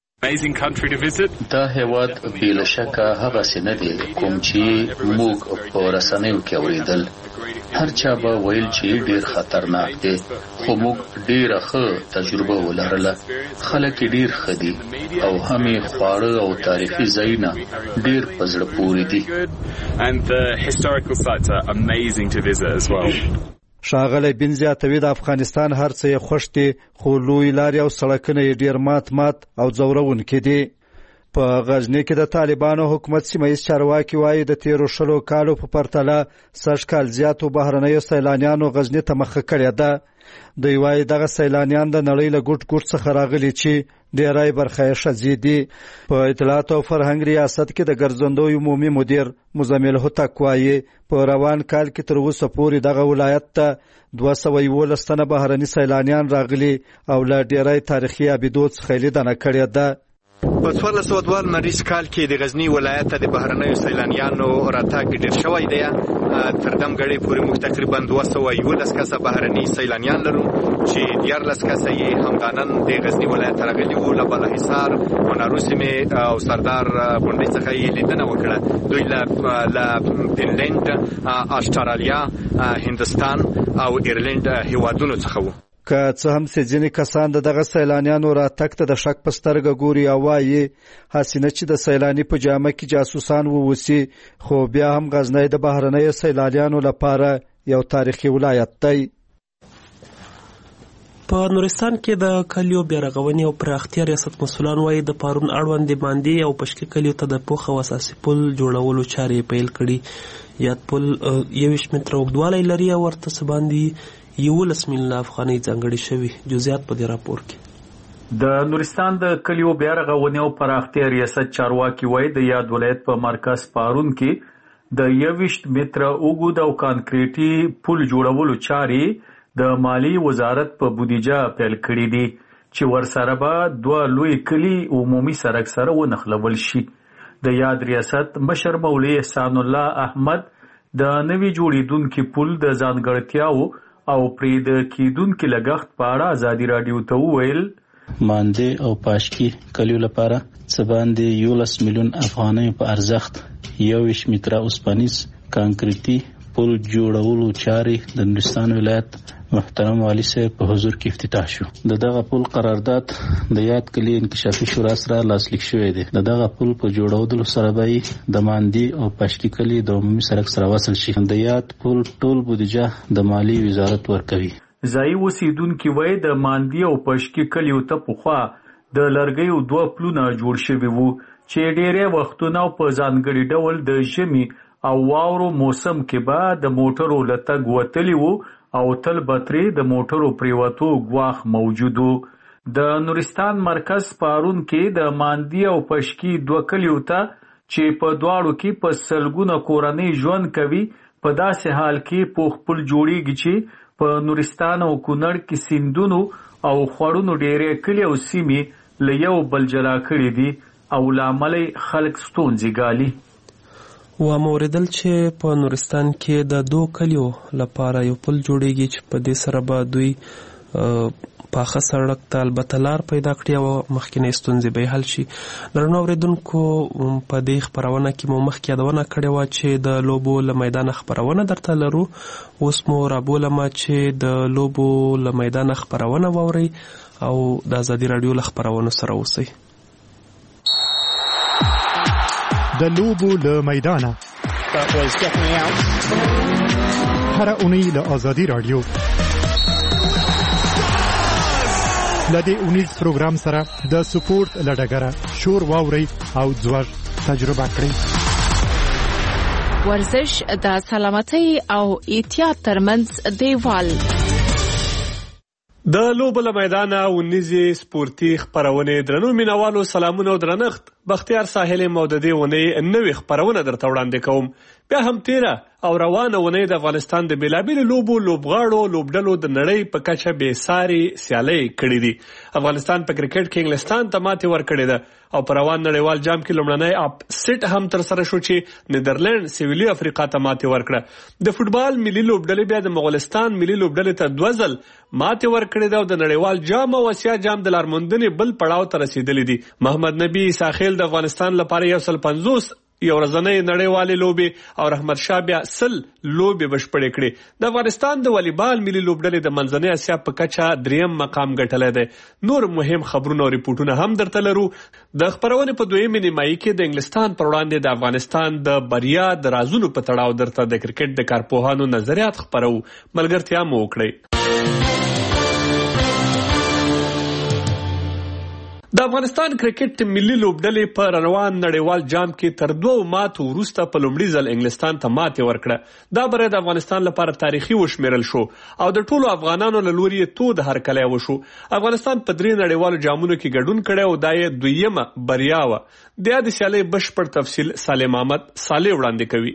دا هیواد بې له شکه هغسې نه دی کوم چې موږ په رسنیو کې اورېدل. هر چا به ویل چې ډېر خطرناک دی، خو موږ ډېره ښه تجربه ولرله. خلک یې ډېر ښه دي او هم یې خواړه او تاریخي ځایونه ډېر په زړه پورې دي. ښاغلی بن زیاتوي د افغانستان هر څه یې خوښ دي، خو لوی لارې او سړکونه یې ډېر مات مات او ځورونکي دي. په غزني کې د طالبانو حکومت سیمه ییز چارواکي وایي د تیرو شلو کالو په پرتله سږ کال زیاتو بهرنیو سیلانیانو غزني ته مخه کړې ده. دوی وایي دغه سیلانیان د نړۍ له ګوټ ګوټ څخه راغلي چې ډېری برخه یې ښځې دي. په اطلاعات او فرهنګ ریاست کې د ګرځندوی عمومي مدیر مزمل هوتک وایي په روان کال کې تر اوسه پورې دغه ولایت ته دوه سوه یولس تنه بهرني سیلانیان راغلي او له ډېری تاریخي ابدو څخه یې لیدنه کړې ده. په څوارلس سوه دوه لمریز کال کې د غزني ولایت ته د بهرنیو سیلانیانو راتګ ډېر شوی دی. تر دمګړۍ پورې موږ تقریبا دوه سوه یولس کسه بهرني سیلانیان لرو چې دیارلس کسه یې همدا نن د غزني ولایت ته راغلي وو. له بالاحصار، منارو سیمې او سردار غونډۍ څخه یې لیدنه وکړه. دوی له فنلنډ، اسټرالیا، هندوستان او ایرلند هیوادونو څخه وو. که څه هم چې ځینې کسان د دغه سیلانیانو راتګ ته د شک په سترګه ګوري او وایي هسې نه چې د سیلاني په جامه کې جاسوسان ووسي، خو بیا هم غزنی د بهرنیو سیلانیانو لپاره یو تاریخي ولایت دی. په نورستان کې د کلیو بیا رغونې او پراختیا ریاست مسؤلان وایي د پارون اړوند ماندې او پشکي کلیو ته د پوخ او اساسي پل جوړولو چارې پیل کړي. یاد پل یویشت متره اوږدوالی لري او ورته څه باندې یولس میلیونه افغانۍ ځانګړې شوي. جزئیات په دې راپور کې. د نورستان د کلیو بیا رغونې او پراختیا ریاست چارواکي وایي د یاد ولایت په مرکز پارون کې د یویشت متره اوږد او کانکریټي پل جوړولو چارې د مالی وزارت په بودیجه پیل کړي دي چې ورسره به دوه لوی کلي عمومي سړک سره ونښلول شي. د یاد ریاست مشر مولوي احسان الله احمد د نوي جوړېدونکي پل د ځانګړتیاو او پرې د کېدونکي لګښت په اړه ازادي راډیو ته وویل ماندې او پاشکي کلیو لپاره څه باندې یولس میلیون افغانۍ په ارزښت یویشت متره اوسپنیز کانکریټي پل جوړولو چارې د نورستان ولایت محترم والی صاحب په حضور کې افتتاح شو. د دغه پل قرارداد د یاد کلی انکشافي شورا سره لاسلیک شوی دی. د دغه پل په جوړولو سره به د ماندې او پاشکي کلی د عمومي سړک سره وصل شي. د یاد پل ټول بودیجه د مالی وزارت ورکوي. ځایي اوسیدونکي وایي د ماندې او پاشکي کلیو ته پخوا د لرګیو دوه پلونه جوړ شوي وو چې ډېری وختونه په ځانګړي ډول د ژمي او واورو موسم کې به د موټرو له تګ وتلي وو او تل بطرې د موټرو پریوتو ګواښ موجود وو. د نورستان مرکز پارون کې د ماندی او پشکی دوه کلیو ته چې په دواړو کې په سلګونه کورنۍ ژوند کوي په داسې حال کې پوخ پل جوړیږي چې په نورستان او کونړ کې سیندونو او خوړونو ډېرې کلی او سیمې له یو بل جلا کړي دي او لامل خلک ستونزې ګالي. و موردل چې په نورستان کې د دو کلیو لپاره یو پل جوړیږي چې په دې سره به دوی پاخه سړک ته البته لار پیدا کړي او مخکینۍ ستونزې به حل شي. درنو اوریدونکو په دې خپرونه کې مو مخکې یادونه کړې وه چې د لوبو له میدانه خپرونه درته لرو. اوس مو رابولمه چې د لوبو له میدانه خپرونه واورئ او د ازادي راډیو له خپرونو سره اوسئ. د لوبو له میدانه هر اونۍ له ازادي راډیو لدې اونیز پروګرام سره د سپورت لډګره شور واوري او ځوړ تجربه کړئ. ورزش د سلامتۍ او احتیاط ترمنځ دیوال د لوبو له میدانه ونیزې سپورتي خپرونې درنو مینوالو سلامونه او درنښت. بختیار ساحل مو د دې ونې نوې خپرونه درته وړاندې کوم. بیا هم تیره او روانه ونې د افغانستان د بیلابیلو لوبو لوبغاړو لوبډلو د نړۍ په کچه بې ساري سیالۍ کړې دي. افغانستان په کرکټ کې انګلستان ته ماتې ورکړې ده او په روان نړیوال جام کې لومړنی اپ سیټ هم تر سره شو چې نیدرلند سویلي افریقا ته ماتې ورکړه. د فوټبال ملي لوبډلې بیا د مغولستان ملي لوبډلې ته دوه ځل ماتې ورکړې ده او د نړیوال جام او اسیا جام د لارموندنې بل پړاو ته رسیدلې دي. محمد نبی ساحل د افغانستان لپاره یو سل پنځوس یو ورځنۍ نړیوالې لوبې او رحمت شاه بیا سل لوبې بشپړې کړې. د افغانستان د والیبال ملي لوبډلې د منځنۍ اسیا په کچه دریم مقام ګټلی دی. نور مهم خبرونه او ریپورټونه هم درته لرو. د خپرونې په دویمې نیمایي کې د انګلستان پر وړاندې د افغانستان د بریا د رازونو په تړاو درته د کرکټ د کارپوهانو نظریات خپرو. ملګرتیا مو وکړئ. د افغانستان کرکټ ملي لوبډلې په روان نړیوال جام کې تر دوه ماتو وروسته په لومړي ځل انګلستان ته ماتې ورکړه. دا بری د افغانستان لپاره تاریخي وشمیرل شو او د ټولو افغانانو له لوري تود هرکلی وشو. افغانستان په درې نړیوالو جامونو کې ګډون کړی او دا یې دویمه بریا وه. د یادې سیالۍ بشپړ تفصیل سالم احمد صالح وړاندې کوي.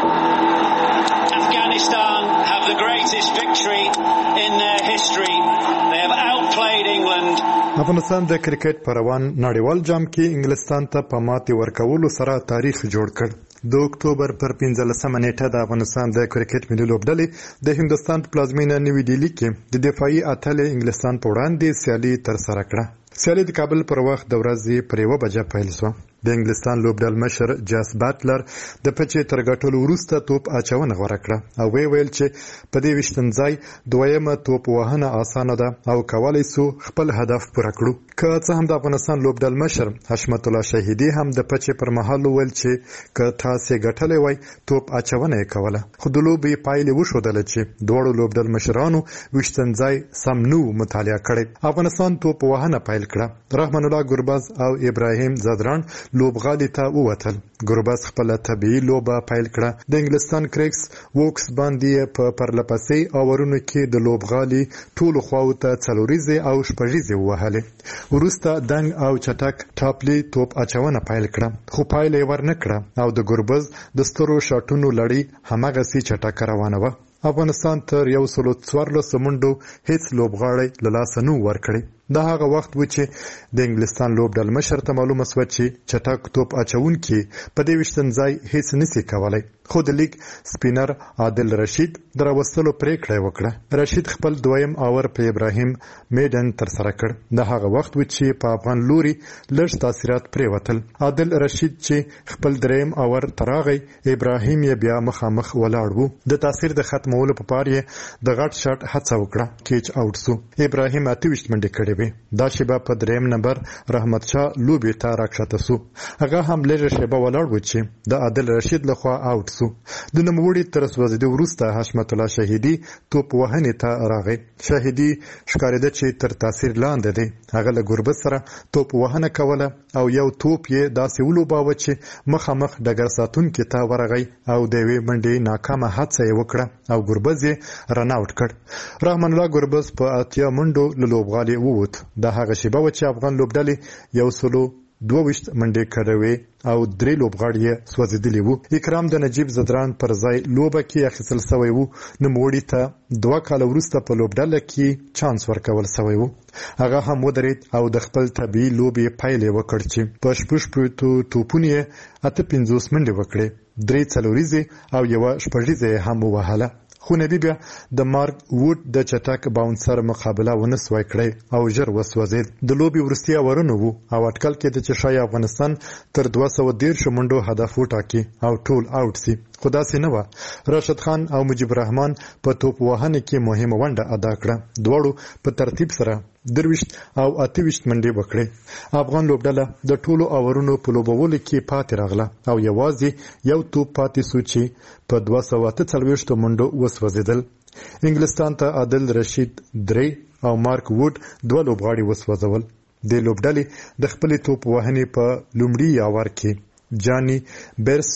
Afghanistan have the greatest victory in their history. They have outplayed England. افغانستان د کرکټ په روان نړیوال جام کې انګلستان ته په ماتې ورکولو سره تاریخ جوړ کړ. د اکتوبر پر پنځلسمه نیټه د افغانستان د کرکټ ملي لوبډلې د هندوستان په پلازمینه نوي ډیلي کې د دفاعي اتلې انګلستان په وړاندې سیالي ترسره کړه. سیالي د کابل پر وخت د ورځې پر یوه بجه پیل شوه. د انګلستان لوبډل مشر جاس باتلر د پچې تر ګټلو وروسته توپ اچونه غوره کړه او وی ویل چې په دې ویشتم ځای دویمه توپ وهنه اسانه ده او کولی سو خپل هدف پوره کړو. که څه هم د افغانستان لوبډل مشر حشمت الله شهیدي هم د پچې پر مهال ویل چې که تاسې ګټلې وای توپ اچونه یې کوله. خو د لوبې پایلې وښودله چې دواړو لوبډل مشرانو ویشتم ځای سم نه مطالعه کړی. افغانستان توپ وهنه پیل کړه. رحمان الله ګربز او ابراهیم زادران لوبغالي ته ووتل. ګربز خپل طبيعي لوبه پیل کړه. د انګلستان کریکس ووکس باندې په پرلپسې اورونو کې د لوبغالي ټولو خواو ته څلوریزې او شپږیزې وهلې. وروسته دنګ او چټک ټاپلی توپ اچونه پیل کړه خو پایله ورنه کړه او د ګربز د سترو شاټونو لړۍ هماغسې چټک روانه وه. افغانستان تر یو سلو څوارلسو منډو هیڅ لوبغاړی له لاسه نه ورکړی. دا هغه وخت و چې د انګلستان لوبډل مشر ته معلومه سوه چې چټک توپ اچونکي په دې ویشتم ځای هیڅ نسي کولی. خو د لیګ سپینر عادل رشید د راوستلو پریکړه وکړه. رشید خپل دویم اور په ابراهیم میډن ترسره کړ. د هغه وخت و چې په افغان لوري لږ تاثیرات پریوتل. عادل رشید چې خپل دریم اور تراغی ابراهیم یې بیا مخامخ ولاړ وو. د تاثیر د ختمولو په پار یې د غټ شاټ هڅه وکړه. کیچ اوټ سو. ابراهیم اته ویشت منډې کړې. دا شیبه په دریم نمبر رحمت شاه لوبې ته راکښته سو. هغه هم لږه شیبه ولاړ و چې د عادل رشید لخوا اوټ سو. د نوموړي تر سوځېدو وروسته حشمت الله شهیدي توپ وهنې ته راغی. شهیدي ښکارېده چې تر تاثیر لاندې دی. هغه له ګربز سره توپ وهنه کوله او یو توپ یې داسې ولوباوه چې مخامخ ډګر ساتونکي ته ورغی او د یوې منډې ناکامه هڅه یې وکړه او ګربز یې رن آوټ کړ. رحمان الله ګربز په اتیا منډو له لوبغالي ووت. دا هغه شیبه و چې افغان لوبډلې یو سلو دوه ویشت منډې کړې او درې لوبغاړي یې سوځېدلي وو. اکرام د نجیب زدران پر ځای لوبه کې اخیستل سوی وو. نوموړي ته دوه کاله وروسته په لوبډله کې چانس ورکول سوی وو. هغه هم ودرېد او د خپل طبیعي لوبې پیل یې وکړ چې په شپږ شپېتو توپونو یې اته پنځوس منډې وکړې. درې څلوریزې او یوه شپږیزه یې هم ووهله. خو نبی بیا د مارک ووډ د چټک باونسر مقابله ونه سوای کړی او ژر وسوځید. د لوبې وروستي اورونه وو او اټکل کېده چې شاید افغانستان تر دوه سوه دېرشو منډو هدف وټاکي او ټول آوټ سي. خو داسې نه وه. راشد خان او مجیب الرحمن په توپ وهنه کې مهمه ونډه ادا کړه. دواړو په ترتیب سره درویشت او اته ویشت منډې وکړې. افغان لوبډله د ټولو اورونو په لوبولو کې پاتې راغله او یوازې یو توپ پاتې سو چې په دوه سوه اته څلوېښتو منډو وسوځېدل. انګلستان ته عادل رشید درې او مارک ووډ دوه لوبغاړي وسوځول. د لوبډلې د خپلې توپ وهنې په لومړي یاور کې جانی بیرسټو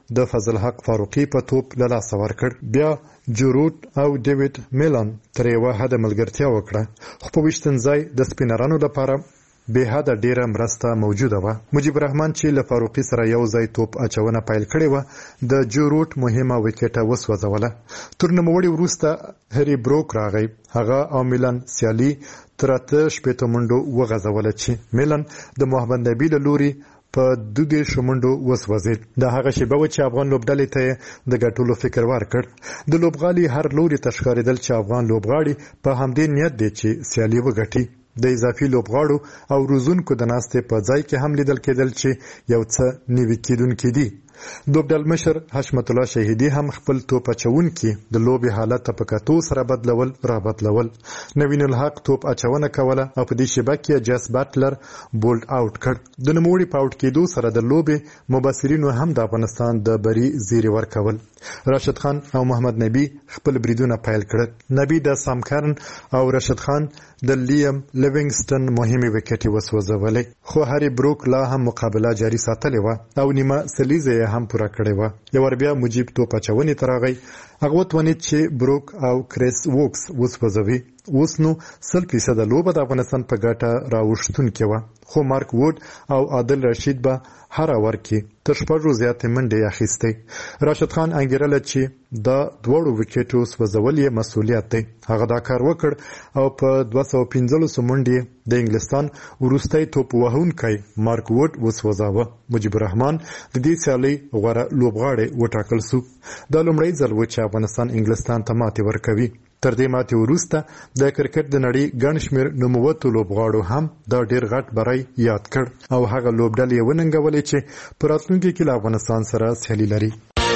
د فضل حق فاروقي په توپ له لاسه ورکړ. بیا جوروټ او ډیوډ میلان تر یوه حده ملګرتیا وکړه، خو په ویشتم ځای د سپینرانو لپاره به حده ډیره مرسته موجوده وه. مجيب الرحمن چې له فاروقي سره یو ځای توپ اچونه پیل کړې وه، د جوروټ مهمه وکټه وسوځوله. تر نوموړي وروسته هری بروک راغی، هغه او میلان سیالي تر اته شپېته منډو وغځوله چې میلان د محمد نبی له لوري په دوه دېرشو منډو وسوځېد. د هغه شیبه و چې افغان لوبډلې ته د ګټلو فکر ورکړ. د لوبغالي هر لوري ته ښکارېدل چې افغان لوبغاړي په همدې نیت دی چې سیالي وګټي. د اضافي لوبغاړو او روزونکو د ناستې په ځای کې هم لیدل کېدل چې یو څه نوي کېدونکي دي. لوبډل مشر حشمت الله شهیدي هم خپل توپ اچونکي د لوبې حالت په کتو سره بدلول را بدلول. نوین الحق توپ اچونه کوله او په دې شیبه کې جاس باتلر بولډ آوټ کړ. د نوموړي په آوټ کېدو سره د لوبې مبصرینو هم د افغانستان د بری زیری ورکول. راشد خان او محمد نبی خپل بریدونه پیل کړل. نبی د سامکرن او راشد خان د لیم لیوینګسټن مهمه وکټي وسوځولې، خو هری بروک لا هم مقابله جاری ساتلې و او نیمه سلیزه هم پوره کړې و. یو ور بیا مجيب توپ اچونې ترغی، هغه وتونی چې بروک او کریس ووکس وسوځوي. اوس نو سل فیصد لوبه د افغانستان په ګټه راوښتون کې و، خو مارک ووډ او عادل رشید به هر اور کې تر شپږو زیاتې منډې اخیستې. راشد خان انګیرله چې دا دوړو وکټو سوځول یې مسولیت دی. هغه دا کار وکړ او په دوه سوه پنځلس منډې د انګلستان وروستی توپ وهونکی مارک ووډ وسوځاوه. مجيب الرحمن د دې سیالۍ غوره لوبغاړی وټاکل سو. دا لومړی ځل و چې افغانستان انګلستان ته ماتې ورکوي. تر دې ماتې وروسته د کرکټ د نړۍ ګڼ شمېر نوموتو لوبغاړو هم دا ډېر غټ بری یاد کړ او هغه لوبډلې یې وننګولې چې په راتلونکي کې له افغانستان سره سیالي لري.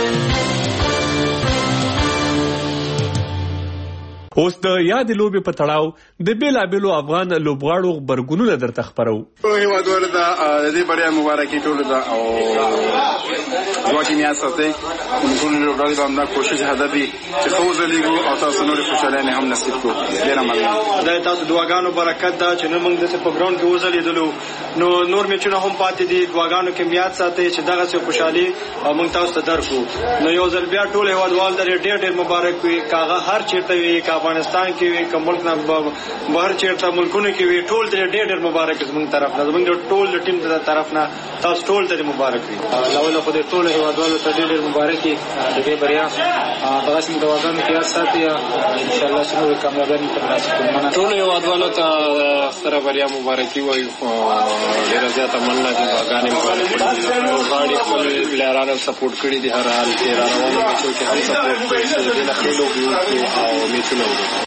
اوس د یاد لوبې په تړاو د بیلابیلو افغان لوبغاړو خبرګونونه درته خبرو. هیوادوالو ته د دې بریا مبارکي ټولو ته او دعا کې نیاز ساتئ. ټول لوبغاړي به همدا کوشش هدف وي چې ښه وځلیږو او تاسو نورې خوشحالۍ هم نصیب کړو. ډېره مننه. دا تاسو دعاګانو برکت ده چې نن موږ داسې په ګراونډ کې وځلیدلو، نو نور میچونه هم پاتې دي. دعاګانو کې یاد ساتئ چې دغسې خوشحالي موږ تاسو ته درکړو. نو یو ځل بیا ټول هیوادوال ته ډېر ډېر مبارک وي، که هغه هر چېرته وي، که افغانستان کې وي، که ملک نه بهر چېرته ملکونو کې وي، ټول ته ډېر ډېر مبارک زموږ طرف نه، زموږ ټول د ټیم د طرف نه تاسو ټول ته مبارک وي. لاول خو د ټولو هیوادوالو ته ډېر ډېر مبارک وي د دې بریا. دغسې مو دعاګانو کې یاد ساتئ، انشاءالله چې نورې کامیابیانې ترلاسه کړو. ټولو هیوادوالو ته ستره بریا مبارکي وایو. ډېره زیاته مننه چې دعاګانې مو کړې. لوبغاړي خپل پلیرانو سپورټ کړي دي، هر حال کې را روانو میچو کې هم سپورټ کړي چې د دې نه ښې لوبې وکړو او میچونه وګټو.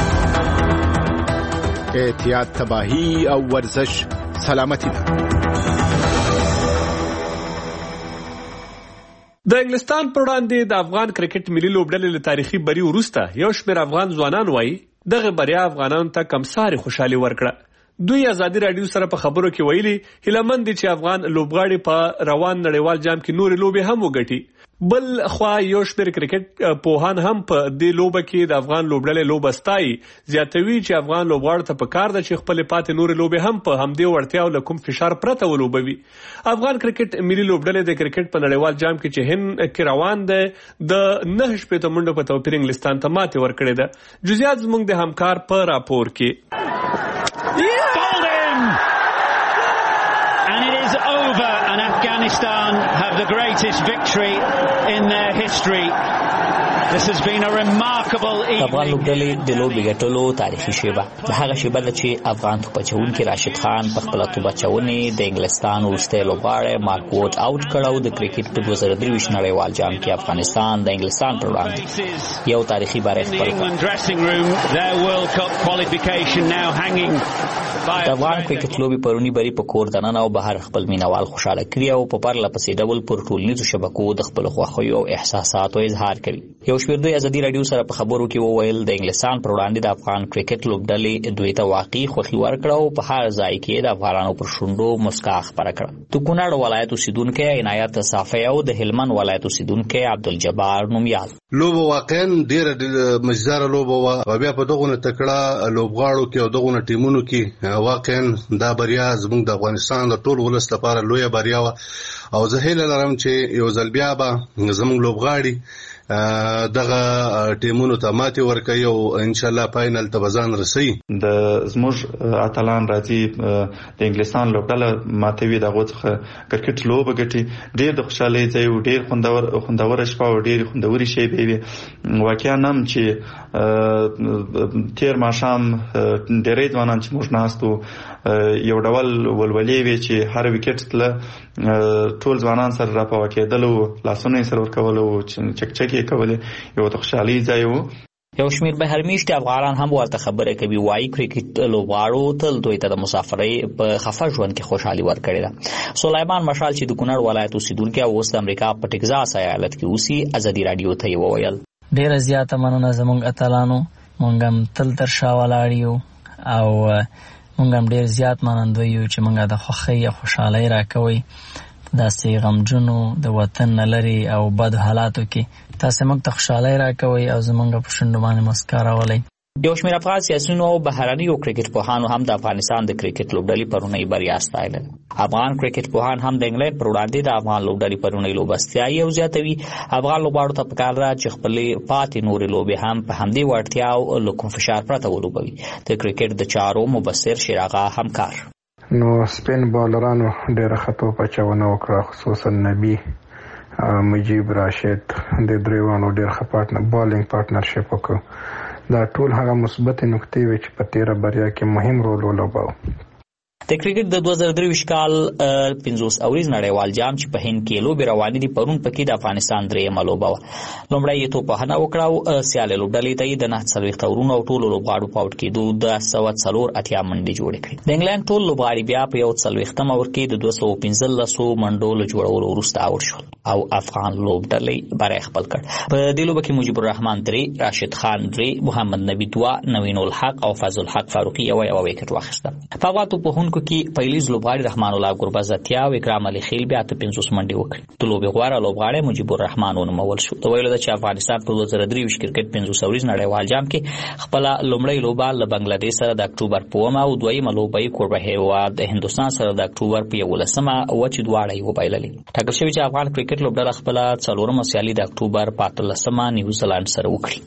احتیاط تباهی او ورزش سلامتی ده. د انګلستان پر وړاندې د افغان کرکټ ملي لوبډلې له تاریخي بري وروسته یو شمېر افغان ځوانان وایي دغه بریا افغانانو ته کمسارې خوشحالي ورکړه. دوی ازادي راډیو سره په خبرو کې ویلي هیلهمند دي چې افغان لوبغاړي په روان نړیوال جام کې نورې لوبې هم وګټي. بل خوا یو شمېر کرکټ پوهان هم په دې لوبه کې د افغان لوبډلې لوبه ستایي، زیاتوي چې افغان لوبغاړو ته پکار ده چې خپلې پاتې نورې لوبې هم په همدې وړتیاو له کوم فشار پرته ولوبوي. افغان کرکټ ملي لوبډلې د کرکټ په نړیوال جام کې چې هند کې روان ده د نه شپېته منډو په توپیر انګلستان ته ماتې ورکړې ده. جزئیات زموږ د همکار په راپور کې. And it is over, and Afghanistan have the greatest victory in their history. This has been a remarkable evening. افغان لوبډلې د لوبې ګټلو تاریخي شیبه د هغه شیبه ده چې افغان توپ اچوونکي راشد خان په خپله توپ اچونې د انګلستان وروستی لوبغاړی مارک ووډ آوټ کړ او د کرکټ په دوه زره درویشت نړیوال جام کې افغانستان د انګلستان پر وړاندې یو تاریخي بری خپل کړ. د افغان کرکټ لوبې پرونی بری په کور دننه او بهر خپل مینوال خوشحاله کړي او په پرله پسې ډول پر ټولنیزو شبکو د خپلو خوښیو او احساساتو اظهار ورکوي. یو شمېر دوی ازادي راډیو سره په خبرو کې وویل د انګلستان پر وړاندې د افغان کرکټ لوبډلې دوی ته واقعي خوښي ورکړه او په هر ځای کې د افغانانو پر شونډو مسکا خپره کړه. د کونړ ولایت اوسیدونکی عنایت صافی او د هلمند ولایت اوسیدونکی عبدالجبار نومیال. لوبه واقعا ډېره مزداره لوبه وه او بیا په دغونه تکړه لوبغاړو کې او دغونه ټیمونو کې واقعا دا بریا زموږ د افغانستان د ټول ولس لپاره لویه بریا وه او زه هیله لرم چې یو ځل بیا به زموږ لوبغاړي دغه ټیمونو ته ماتې ورکوي او انشاءالله فاینل ته به ځان رسوي. د زموږ اتلان راځي د انګلستان لوبډله ماتوي، د هغو څخه کرکټ لوبه ګټي. ډېر د خوشحالۍ ځای و، ډېر خوندور خوندوره شپه او ډېرې خوندورې شیبې وې. واقعا هم چې تېر ماښام ډېری ځوانان چې موږ ناست وو یو ډول ولولې وې چې هر وکټ تله ټول ځوانان سره راپاوه کېدل وو، لاسونه یې سره ورکول وو، چکچکې یې کولې. یو د خوشحالۍ ځای و. یو شمېر بهرمیشتي افغانان هم ورته خبره کوي، وایي کرکټ لوبغاړو تل دوی ته د مسافرۍ په خفه ژوند کې خوشحالي ورکړې ده. سلیمان مشال چې د کونړ ولایت اوسیدونکی او اوس د امریکا په ټکزاس ایالت کې اوسي ازادي راډیو ته یې وویل ډېره زیاته مننه زموږ اتلانو، موږ هم تل تر شا ولاړ یو او موږ هم ډېر زیات منندوی یو چې موږ د خوښۍ او خوشحالۍ راکوئ داسې غمجنو د وطن نه لرې او بدو حالاتو کې تاسې موږ ته خوشحالۍ راکوئ او زموږ په شونډو باندې مسکا راولئ. یو شمېر افغان سیاسیونو او بهرنیو کرکټ پوهانو هم د افغانستان د کرکټ لوبډلې پرونۍ بریا ستایله. افغان کرکټ پوهان هم د انګلند پر وړاندې د افغان لوبډلې پرونۍ لوبه ستایي او زیاتوي افغان لوبغاړو ته پکار ده چې خپلې پاتې نورې لوبې هم په همدې وړتیا او له کوم فشار پرته ولوبوي. د کرکټ د چارو مبصر شیراغا همکار. نو سپین بالرانو ډېره خطو پچونه وکړه، خصوصا نبی مجیب راشد د دریوانو ډېر ښه پارټنر بالینګ پارټنرشپ وکړو. دا ټول هغه مثبت نکتې وې چې په تیره بریا کې مهم رول ولوباوه. د کرکټ د دوه زره درویشت کال پنځوس اوریز نړیوال جام چې په هند کې لوبې روانې دي پرون پکې د افغانستان درېیمه لوبه وه. لومړی یې توپخانه وکړه او سیالې لوبډلې ته یې د نهه څلوېښت اورونو او ټولو لوبغاړو په آوټ کېدو د سوه څلور اتیا منډې جوړې کړې. د انګلند ټول لوبغاړي بیا په یو څلوېښتم اوور کې د دوه سوه پنځلسو منډو له جوړولو وروسته آوټ شول او افغان لوبډلې بری خپل کړ. په دې لوبه کې مجیب الرحمن درې، راشد خان درې، محمد نبی دوه، نوین الحق او فضل الحق فاروقي یوه یوه ویکټ واخیسته. په افغان توپوهونکو کې پیلیز لوبغاړي رحمان الله ګربز اتیا او اکرام علي خیل بیا اته پنځوس منډې وکړې. د لوبې غوره لوبغاړی مجیب الرحمن ونومول شو. د ویلو ده چې افغانستان په دوه زره درویشت کرکټ پنځوس اوریز نړیوال جام کې خپله لومړۍ لوبه له بنګلادیش سره د اکتوبر په اوومه او دویمه لوبه یې کوربه هېواد د هندوستان سره د اکتوبر په یولسمه وچې دواړه یې وبایللې. ټاکل شوي چې افغان کرکټ لوبډله خپله څلورمه سیالي د اکتوبر په اتلسمه نیوزیلانډ سره وکړي.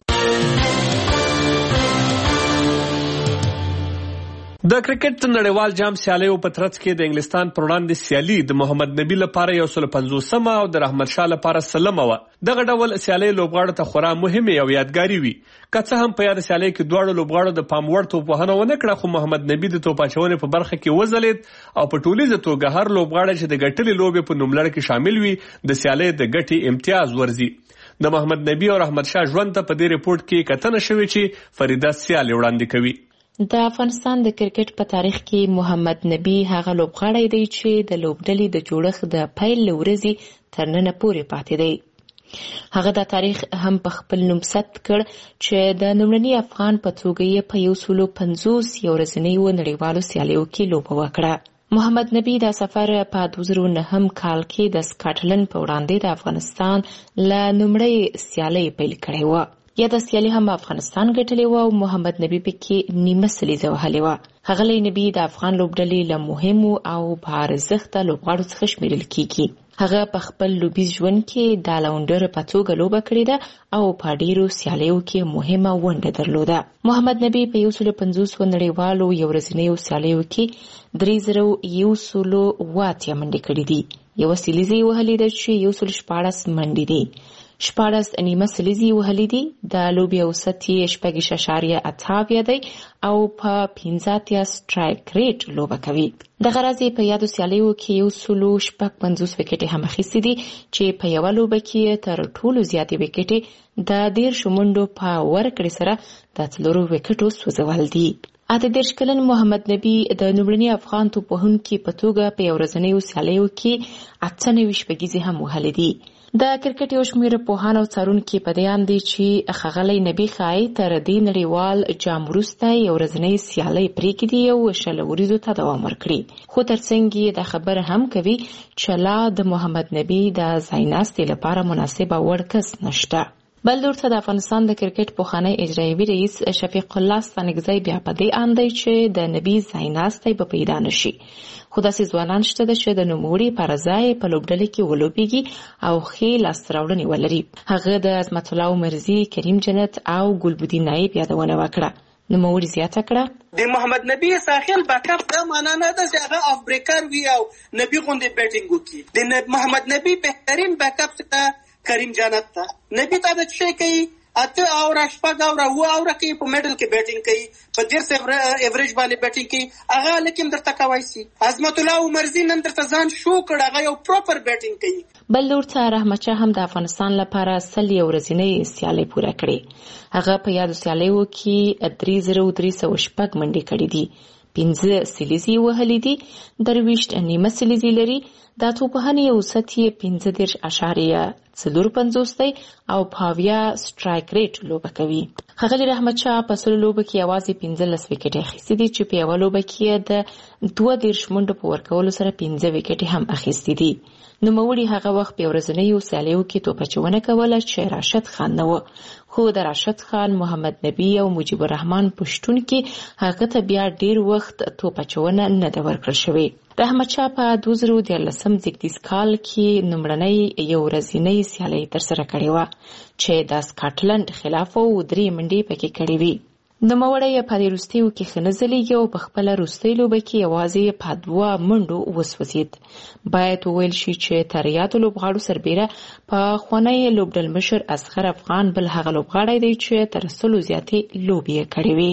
د کرکټ نړیوال جام سیالیو په ترڅ کې د انګلستان پر وړاندې سیالي د محمد نبی لپاره یو سل پنځوسمه او د رحمت شاه لپاره سلمه وه. دغه ډول سیالۍ لوبغاړو ته خورا مهمې او یادګاري وي. که څه هم په یاد سیالۍ کې دواړو لوبغاړو د پام وړ توپوهنه ونه کړه، خو محمد نبی د توپ اچونې په برخه کې وځلید او په ټولیزه توګه هر لوبغاړی چې د ګټلې لوبې په نوملړ کې شامل وي د سیالۍ د ګټې امتیاز ورځي. د محمد نبی او رحمت شاه ژوند ته په دې ریپورت کې کتنه شوې چې فریده سیالي وړاندې کوي. د افغانستان د کرکټ په تاریخ کې محمد نبی هغه لوبغاړی دی چې د لوبډلې د جوړښت د پیل له ورځې تر ننه پورې پاتې دی. هغه دا تاریخ هم په خپل نوم ثبت کړ چې د لومړني افغان په توګه یې په یو سل پنځوس یو ورځنیو نړیوالو سیالیو کې لوبه وکړه. محمد نبی دا سفر په دوه زره نهم کال کې د سکاټلند په وړاندې د افغانستان له لومړۍ سیالۍ پیل کړی و. یا د سیالي هم افغانستان ګټلې و او محمد نبی پکې نیمه سلیزه وهلې وه. ښاغلی نبی د افغان لوبډلې له مهمو او باارزښته لوبغاړو څخه شمیرل کیږي. هغه په خپل لوبیز ژوند کې د الراونډر په توګه لوبه کړې ده او په ډیرو سیالیو کې مهمه ونډه درلوده. محمد نبی په یو سل پنځوس نړیوالو یو ورځنیو سیالیو کې درې زره یو سل اوه اتیا منډې کړې دي. یوه سلیزه یې وهلې ده چې یو سل شپاړس منډې دي. شپاړس نیمه سلیزې وهلې دي. د لوبې اوسط یې شپږ اعشاریه اته اویا دی او په پنځه اتیا سټرایک ریټ لوبه کوي. دغه راز یې په یادو سیالیو کې یو سل شپږ پنځوس وکټې هم اخیستې دي چې په یوه لوبه کې تر ټولو زیاتې وکټې د دېرشو منډو په ورکړې سره د څلورو وکټو سوځول دي. اته دېرش کلن محمد نبی د لومړني افغان توپوهونکي په توګه په یو ورځنیو سیالیو کې اته نوي شپږیزې هم وهلې دي. د کرکټ یو شمېر پوهان او څارونکي په دې اند دي چې ښاغلی نبي ښایي تر دې نړیوال جام وروسته یو ورځنۍ سیالۍ پرېږدي او شل وریځو ته دوام ورکړي، خو ترڅنګ یې دا خبره هم کوي چې لا د محمد نبي د ځایناستې لپاره مناسبه وړ کس نشته. بل لور ته د افغانستان د کرکټ پوخانی اجرایوي رئیس شفیق الله ستانکزی بیا په دې اند دی چې د نبي ځایناستی به پیدا نشي، خو داسې ځوانان شته چې د نوموړي پر ځای په لوبډلې کې ولوبېږي او ښې لاسته راوړنې ولري. هغه د عظمت الله عمرزي، کریم جنت او ګلبدین نایب یادونه وکړه. نوموړي زیاته کړه د محمد نبي ساحل بیکاپ دا معنا نه ده چې هغه اف بریکر وي او نبي غوندې بیټینګ وکړي. د محمد نبي بهترین بیکاپ څخه کریم جنت ته نبی ته د څه کوي اته او شپږ او او او کوي په میډل کې بیټینګ کوي، په ډیر ایوریج باندې بیټینګ کوي، هغه لیکن درته کوي سي عظمت الله عمرزي نن درته ځان شو کړه، هغه یو پراپر بیټینګ کوي. بل لور ته رحمت شاه هم د افغانستان لپاره سل یو ورځنۍ سیالۍ پوره کړې. هغه په یادو سیالیو کې درې زره درې سوه شپږ منډې کړې دي، پنځه سلیزي وهلې دي، درویشت نیمه سلیزي لري، د توپوهنې یو سطحي پنځه دېرش اشاریه څلور پنځوس دی او پاویا سټرایک ریټ لوبه کوي. ښاغلي رحمت شاه په سلو لوبو کې یوازې پنځلس ویکټې اخیستې دي چې په یوه لوبه کې د دوه دېرش منډو په ورکولو سره پنځه ویکټې هم اخیستې دي. نوموړي هغه وخت په ورځنیو سیالیو کې توپچونه کوله چې راشد خان نه و، خو د راشد خان، محمد نبي او مجیب الرحمن په شتون کې هغه ته بیا ډیر وخت توپچونه نه ده ورکړل شوې. رحمت شاه په دوه زره دیارلسم زیږدیز کال کې لومړنۍ یو ورځنۍ سیالۍ ترسره کړې وه چې د سکاټلند خلاف و درې منډې پکې کړې وې. نوموړی په دې وروستیو کې ښه نه ځلیږي او په خپله وروستۍ لوبه کې یوازې په دوه منډو وسوځېد. باید وویل شي چې تر یادو لوبغاړو سربیره په پخوانی لوبډلمشر اصغر افغان بل هغه لوبغاړی دی چې تر سلو زیاتې لوبې یې کړې وې.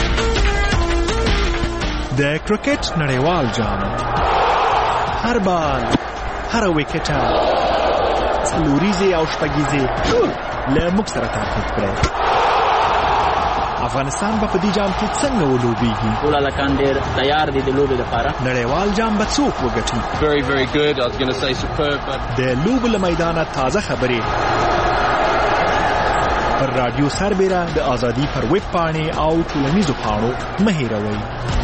د کرکټ نړیوال جام هر بال، هر وکټه، څلوریزې او شپږیزې ټول له موږ سره تعقیب کړئ. افغانستان به په دې جام کې څنګه ولوبېږي؟ ټول هلکان ډېر تیار دي د لوبې لپاره. نړیوال جام به څوک وګټي؟ Very very good. I was going to say superb. د لوبو له میدانه تازه خبرې پر رادیو سربیره د ازادي پر ویب پاڼې او ټولنیزو پاڼو مه هېروئ.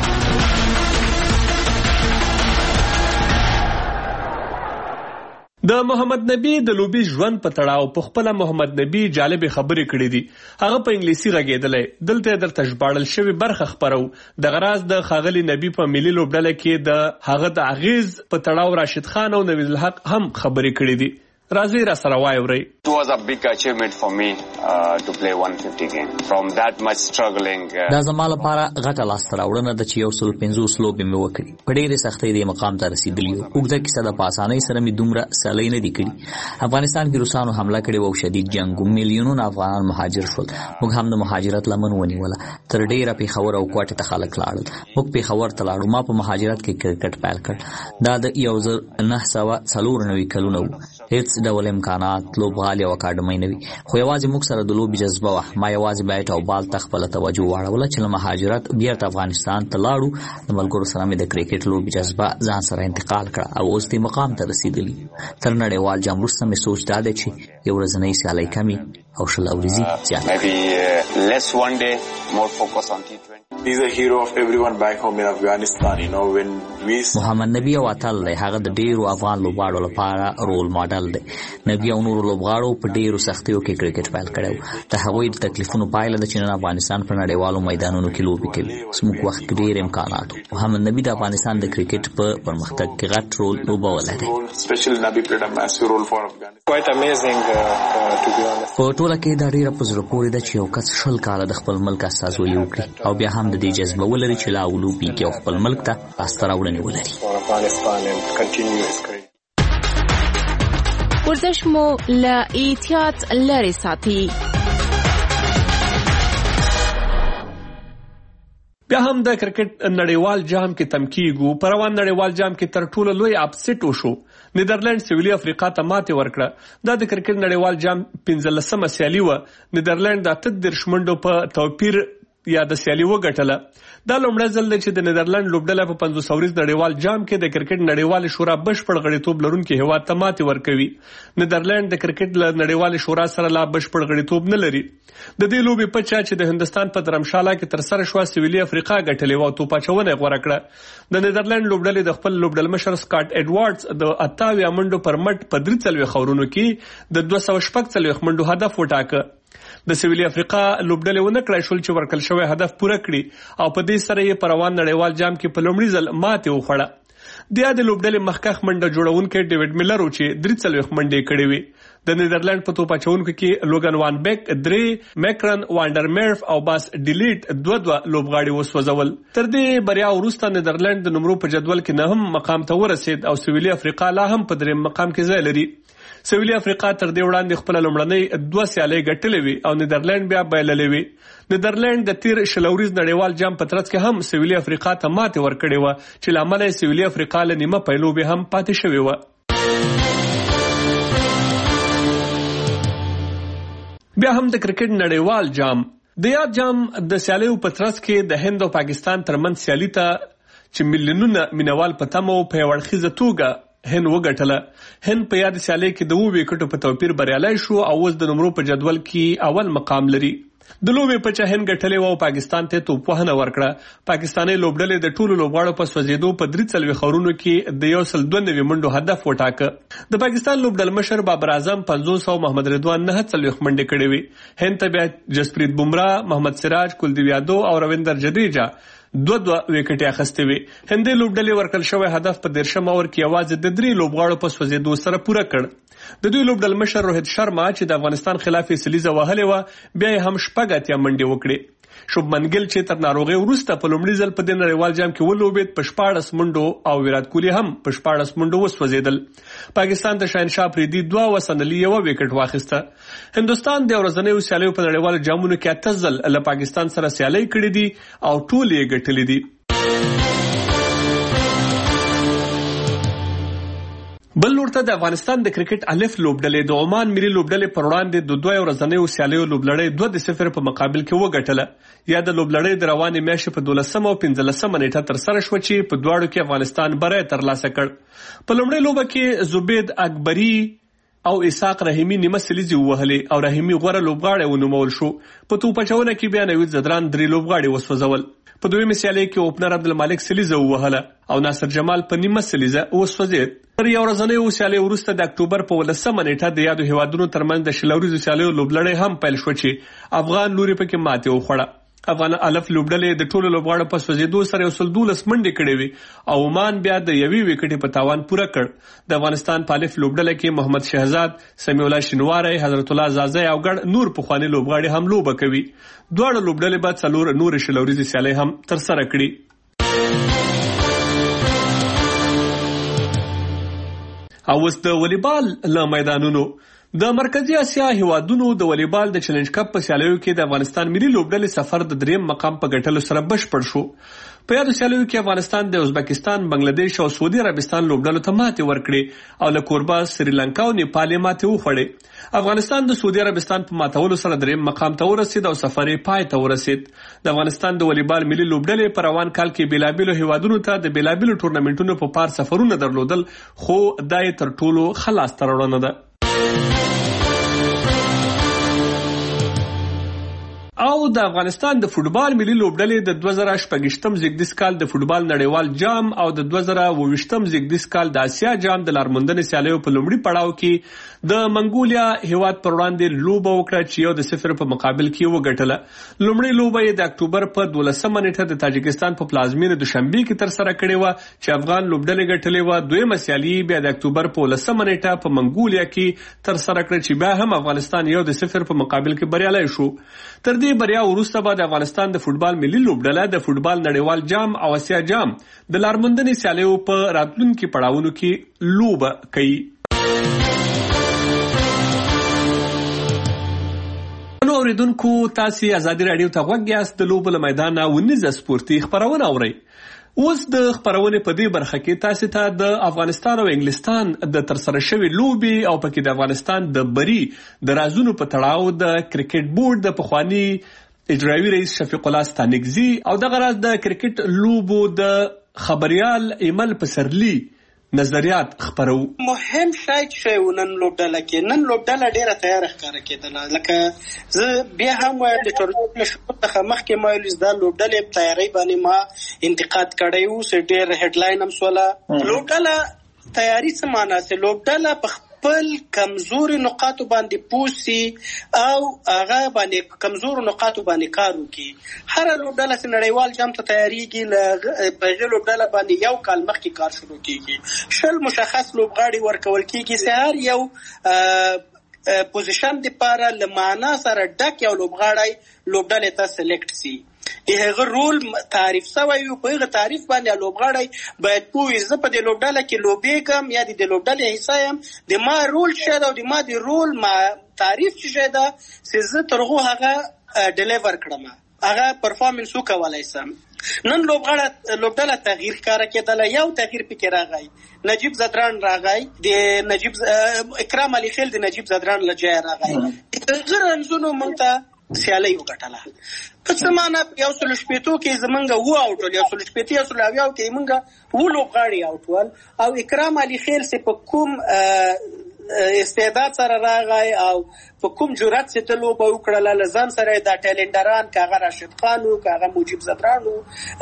د محمد نبي د لوبي ژوند په تړاو په خپل محمد نبي جالب خبرې کړې دي. هغه په انګلیسي غږېدلی. دلته درته ژباړل شوی برخه خبرو. د غراز د ښاغلي نبي په ملي لوبډله کې د هغه د اغیز په تړاو راشد خان او نوید الحق هم خبرې کړې دي. راځي را سره واورئ. It was a big achievement for me uh, to play one fifty game from that much struggling. دا زما لپاره غټه لاسته راوړنه ده چې یو سل پنځوس لوبې مې وکړې. په ډېرې سختۍ دې مقام ته رسېدلي یو. اوږده کیسه ده، په اسانۍ سره مې دومره سیالۍ نه دي کړي. افغانستان کې روسانو حمله کړې وه او شدید جنګ و. میلیونونه افغانان مهاجر شول. موږ هم د مهاجرت لمن ونیوله. تر ډېره پېښور او کوټې ته خلک لاړل. موږ پېښور ته لاړو. ما په مهاجرت کې کرکټ پیل کړ. دا د یو زر نهه سوه څلور نوي کلونه و. هیڅ ډول امکانات، لوبغالي او اکاډمۍ نه وي، خو یوازې موږ سره د لوبې جذبه وه. ما یوازې بیټ او بال ته خپله توجه واړوله چې له مهاجرت بیرته افغانستان ته لاړو. د ملګرو سره مې د کرکټ لوبې جذبه ځان سره انتقال کړه او اوس دې مقام ته رسېدلي. تر نړیوال جام وروسته مې سوچ دا دی چې یو ورځنۍ سیالۍ کمې او شل اوريزې زیاتې. He's a hero of everyone back home in Afghanistan. You know, when we محمد نبي او اتل دی، هغه د ډیرو افغان لوبغاړو لپاره رول ماډل دی. نبي او نورو لوبغاړو په ډیرو سختیو کې کرکټ پیل کړی. د هغوی د تکلیفونو پایله ده چې نن افغانستان په نړیوالو میدانونو کې لوبې کوي. زموږ وخت کې ډیر امکانات و. محمد نبي د افغانستان د کرکټ په پرمختګ کې غټ رول لوبولی دی. Especially Nabi played a massive role for Afghanistan. Quite amazing uh, uh, to be honest. په ټوله کې دا ډیره په زړه پورې ده چې یو کس شل کاله د خپل ملک استازولي وکړي او بیا هم د دې جذبه ولري چې لا ولوبېږي او خپل ملک ته لاسته راوړنې ولري. ورزش مو له احتیاط لرې ساتي. بیا هم د کرکټ نړیوال جام کې تم کیږو. په روان نړیوال جام کې تر ټولو لوی اپسیټ وشو. نیدرلند سویلي افریقا ته ماتې ورکړه. دا د کرکټ نړیوال جام پنځلسمه سیالي وه. نیدرلند د اته دېرش منډو په توپیر یا د سیالي وګټله. دا لومړی ځل دی چې د نیدرلند لوبډله په پنځوس اوریز نړیوال جام کې د کرکټ نړیوالې شورا بشپړ غړیتوب لرونکي هیواد ته ماتې ورکوي. نیدرلند د کرکټ له نړیوالې شورا سره لا بشپړ غړیتوب نه لري. د دې لوبې پچا چې د هندستان په درمشاله کې تر سره شوه سویلي افریقا ګټلې و او توپ اچونه غوړه کړه. د نیدرلند لوبډلې د خپل لوبډلمشر سکاټ ایډوارډز د اتاویا منډو پر مټ په درې څلوېښت خورونو کې د دوه سوه شپږ څلوېښت منډو هدف وټاکه. د سویلي افریقا لوبډلې ونه کړای شول چې ورکړل شوی هدف پوره کړي او په دې سره یې په روان نړیوال جام کې په لومړي ځل ماتې وخوړه. د یادې لوبډلې مخکښ منډه جوړونکی ډیوډ میلر و چې درې څلوېښت منډې کړې وې. د نیدرلند په توپ اچونکو کې لوګن وان بیک درې، میکرن، وانډر میرف او باس ډیلیټ دوه دوه لوبغاړي وسوځول. تر دې بریا وروسته نیدرلند د نمرو په جدول کې نهم مقام ته ورسید او سویلي افریقا لا هم په درېیم مقام کې ځای لري. سویلي افریقا تر دې وړاندې خپل لومړنۍ دوه سیالۍ ګټلې وي او نیدرلند بیا بایللې وي. نیدرلند د تیر شلوریز نړیوال جام په ترڅ کې هم سویلي افریقا ته ماتې ورکړې و چې لامل یې سویلي افریقا له نیمه پیلوبې هم پاتې شوې و. بیا هم د کرکټ نړیوال جام د یاد جام د سیالیو په ترڅ کې د هند او پاکستان ترمنځ سیالي ته چې میلیونونه مینوال په تمه و په یوه اړخیزه توګه هند وګټله. هند په یاد سیالۍ کې د اووه ویکټو په توپیر بریالی شو او اوس د نمرو په جدول کې اول مقام لري. د لوبې پچه هند ګټلې و او پاکستان ته توپ وهنه ورکړه. پاکستاني لوبډلې د ټولو لوبغاړو په سوځېدو په درې څلوېښت خورونو کې د یو سل دوه نوي منډو هدف وټاکه. د پاکستان لوبډلمشر بابر اعظم پنځوس او محمد رضوان نهه څلوېښت منډې کړې وې. هند ته بیا جسپریت بمراه، محمد سراج، کلدیپ یادو او رویندر جډیجا دوه دوه ویکټې اخیستې وې. هندي لوبډلې ورکړل شوی هدف په دېرشم اوور کې یوازې د درې لوبغاړو په سوځېدو سره پوره کړ. د دوی لوبډلمشر روهیت شرما چې د افغانستان خلاف یې سلیزه وهلې وه بیا یې هم شپږ اتیا منډې وکړې. شوبمن ګیل چې تر ناروغۍ وروسته په لومړي ځل په دې نړیوال جام کې ولوبېد په شپاړس منډو او ویرات کوهلي هم په شپاړس منډو وسوځېدل. پاکستان د شاهنشاه افریدي دوه وسنلي یوه ویکټ واخیسته. هندوستان د ورځنیو سیالیو په نړیوالو جامونو کې اته ځل له پاکستان سره سیالۍ کړې دي او ټول یې ګټلې دي. بل لورته د افغانستان د کرکټ الف لوبډلې د عمان ملي لوبډلې پر وړاندې د دوه ورځنیو سیالیو لوبلړۍ دوه د صفر په مقابل کې وګټله. یا د لوبلړۍ د روانې میاشتې په دولسمه او پنځلسمه نیټه ترسره شوه چې په دواړو کې افغانستان بری ترلاسه کړ. په لومړۍ لوبه کې زبید اکبري او اسحاق رحیمي نیمه سلیزې ووهلې او رحیمي غوره لوبغاړی ونومول شو. په توپ اچونه کې بیا نوید زدران درې لوبغاړي وسوځول. په دویمه سیالۍ کې اوپنر عبدالمالک سلیزه ووهله او ناصر جمال په نیمه سلیزه وسوځید. تر یو ورځنیو سیالیو وروسته د اکتوبر په ولسمه نیټه د یادو هیوادونو ترمنځ د شل اوریزو سیالیو لوبلړۍ هم پیل شوه چې افغان لوري پکې ماتې وخوړه. افغان الف لوبډلې د ټولو لوبغاړو په سوځېدو سره یو سل دولس منډې کړې وې او عمان بیا د یوې ویکټې په تاوان پوره کړ. د افغانستان په الف لوبډله کې محمد شهزاد، سمیع الله شینواری، حضرت الله زازی او ګڼ نور پخواني لوبغاړي هم لوبه کوي. دواړه لوبډلې به څلور نورې شل اوریزې سیالۍ هم ترسره کړي. او اوس د والیبال له میدانونو د مرکزی اسیا هیوادونو د والیبال د چیلنج کپ په سیالیو کې د افغانستان ملي لوبډلې سفر د دریم مقام په ګټلو سره بشپړ شو. په یادو سیالیو کې افغانستان د ازبکستان، بنگلاديش او سعودي عربستان لوبډلو ته ماتې ورکړې او له کوربه سریلانکا او نیپال یې ماتې وخوړې. افغانستان د سعودي عربستان په ماتولو سره دریم مقام ته ورسید او سفر یې پای ته ورسید. د افغانستان د والیبال ملي لوبډلې په روان کال کې بیلابیلو هیوادونو ته د بیلابیلو ټورنمنټونو په پار سفرونه درلودل، خو دا یې تر ټولو ښه لاسته راوړنه ده. او د افغانستان د فوټبال ملي لوبډلې د دوه زره شپږشتم زیږدیز کال د فوټبال نړیوال جام او د دوه زره اوویشتم زیږدیز کال د اسیا جام د لارموندنې سیالیو په لومړي پړاو کې د منګولیا هیواد پر وړاندې لوبه وکړه چې یو د صفر په مقابل کې وګټله. لومړی لوبه یې د اکتوبر په دولسمه نیټه د تاجکستان په پلازمینه دوشنبه کې ترسره کړې وه چې افغان لوبډلې ګټلې وه. دویمه سیالي بیا د اکتوبر په ولسمه نیټه په منګولیا کې ترسره کړه چې بیا هم افغانستان یو د صفر په مقابل کې بریالی شو. تر دې بریا وروسته به د افغانستان د فوټبال ملي لوبډله د فوټبال نړیوال جام او اسیا جام د لارموندنې سیالیو په راتلونکي پړاوونو کې لوبه کوي. نو اوریدونکو، تاسو آزادي رادیو ته غوږ یاست. د لوبو له میدانه ونیزه سپورتي خبرونه اورئ. اوس د خبرونې په دې برخه کې تاسو ته د افغانستان او انګلستان د ترسره شوی لوبي او پکې د افغانستان د بری د رازونو په تړاو د کرکټ بورډ د پخوانی اجرایي رئیس شفیق الله ستانکزي او دغه راز د کرکټ لوبو د خبريال ایمل پسرلی نظریات خبرو. مهم شاید شی نن لوبډله کې نن لوبډله ډیره تیار ښکاره کېدله، لکه زه بیا هم وایم د ټورنمنټ څخه مخکې ما ویل دا لوبډلې په تیارۍ باندې ما انتقاد کړی و، چې ډېر هیډلاین هم سوله. لوبډله تیاري څه معنا چې لوبډله په خپل کمزوري نقاطو باندې پوسی او هغه باندې کمزورو نقاطو باندې کار وکړي. هر لوبډله چې نړیوال جام ته تیاریږي له په لوبډله باندې یو کال مخکې کار شروع کیږي، شل مشخص لوبغاړي ورکول کیږي چې هر یو پوزیشن د پاره لمانه سره ډک یو لوبغاړی لوبډله ته سلیکټ سي. هغه رول تعریف شوی او په هغه تعریف باندې لوبغاړی باید پوه زه په دې لوبډله کې لوبېږم یا د دې لوبډلې حصہ یم، د ما رول څه ده او د ما د رول ما تعریف څه ده چې زه ترغه هغه ډیلیور کړم، هغه پرفارمنس وکولای سم. نن لوبغاړه لوبډله تغییر ښکاره کېدله، یو تغییر پکې راغی، نجیب زدران راغی، د نجیب اکرام علي خیل د نجیب زدران لجای راغی، غیر رنزونو مونږ ته سیالي وګټله. په څه معنا یو سل شپېتو کې زمونږ وو اوټول، یو سل شپېته یو سل اویاو کې مونږ وو لوبغاړي اوټول، او اکرام علي خیل چې په کوم استعداد سره راغی او په کوم جرأت چې ته لوبه وکړله، له ځان سره دا ټیلنټران که هغه راشد خان و که هغه مجیب زدران و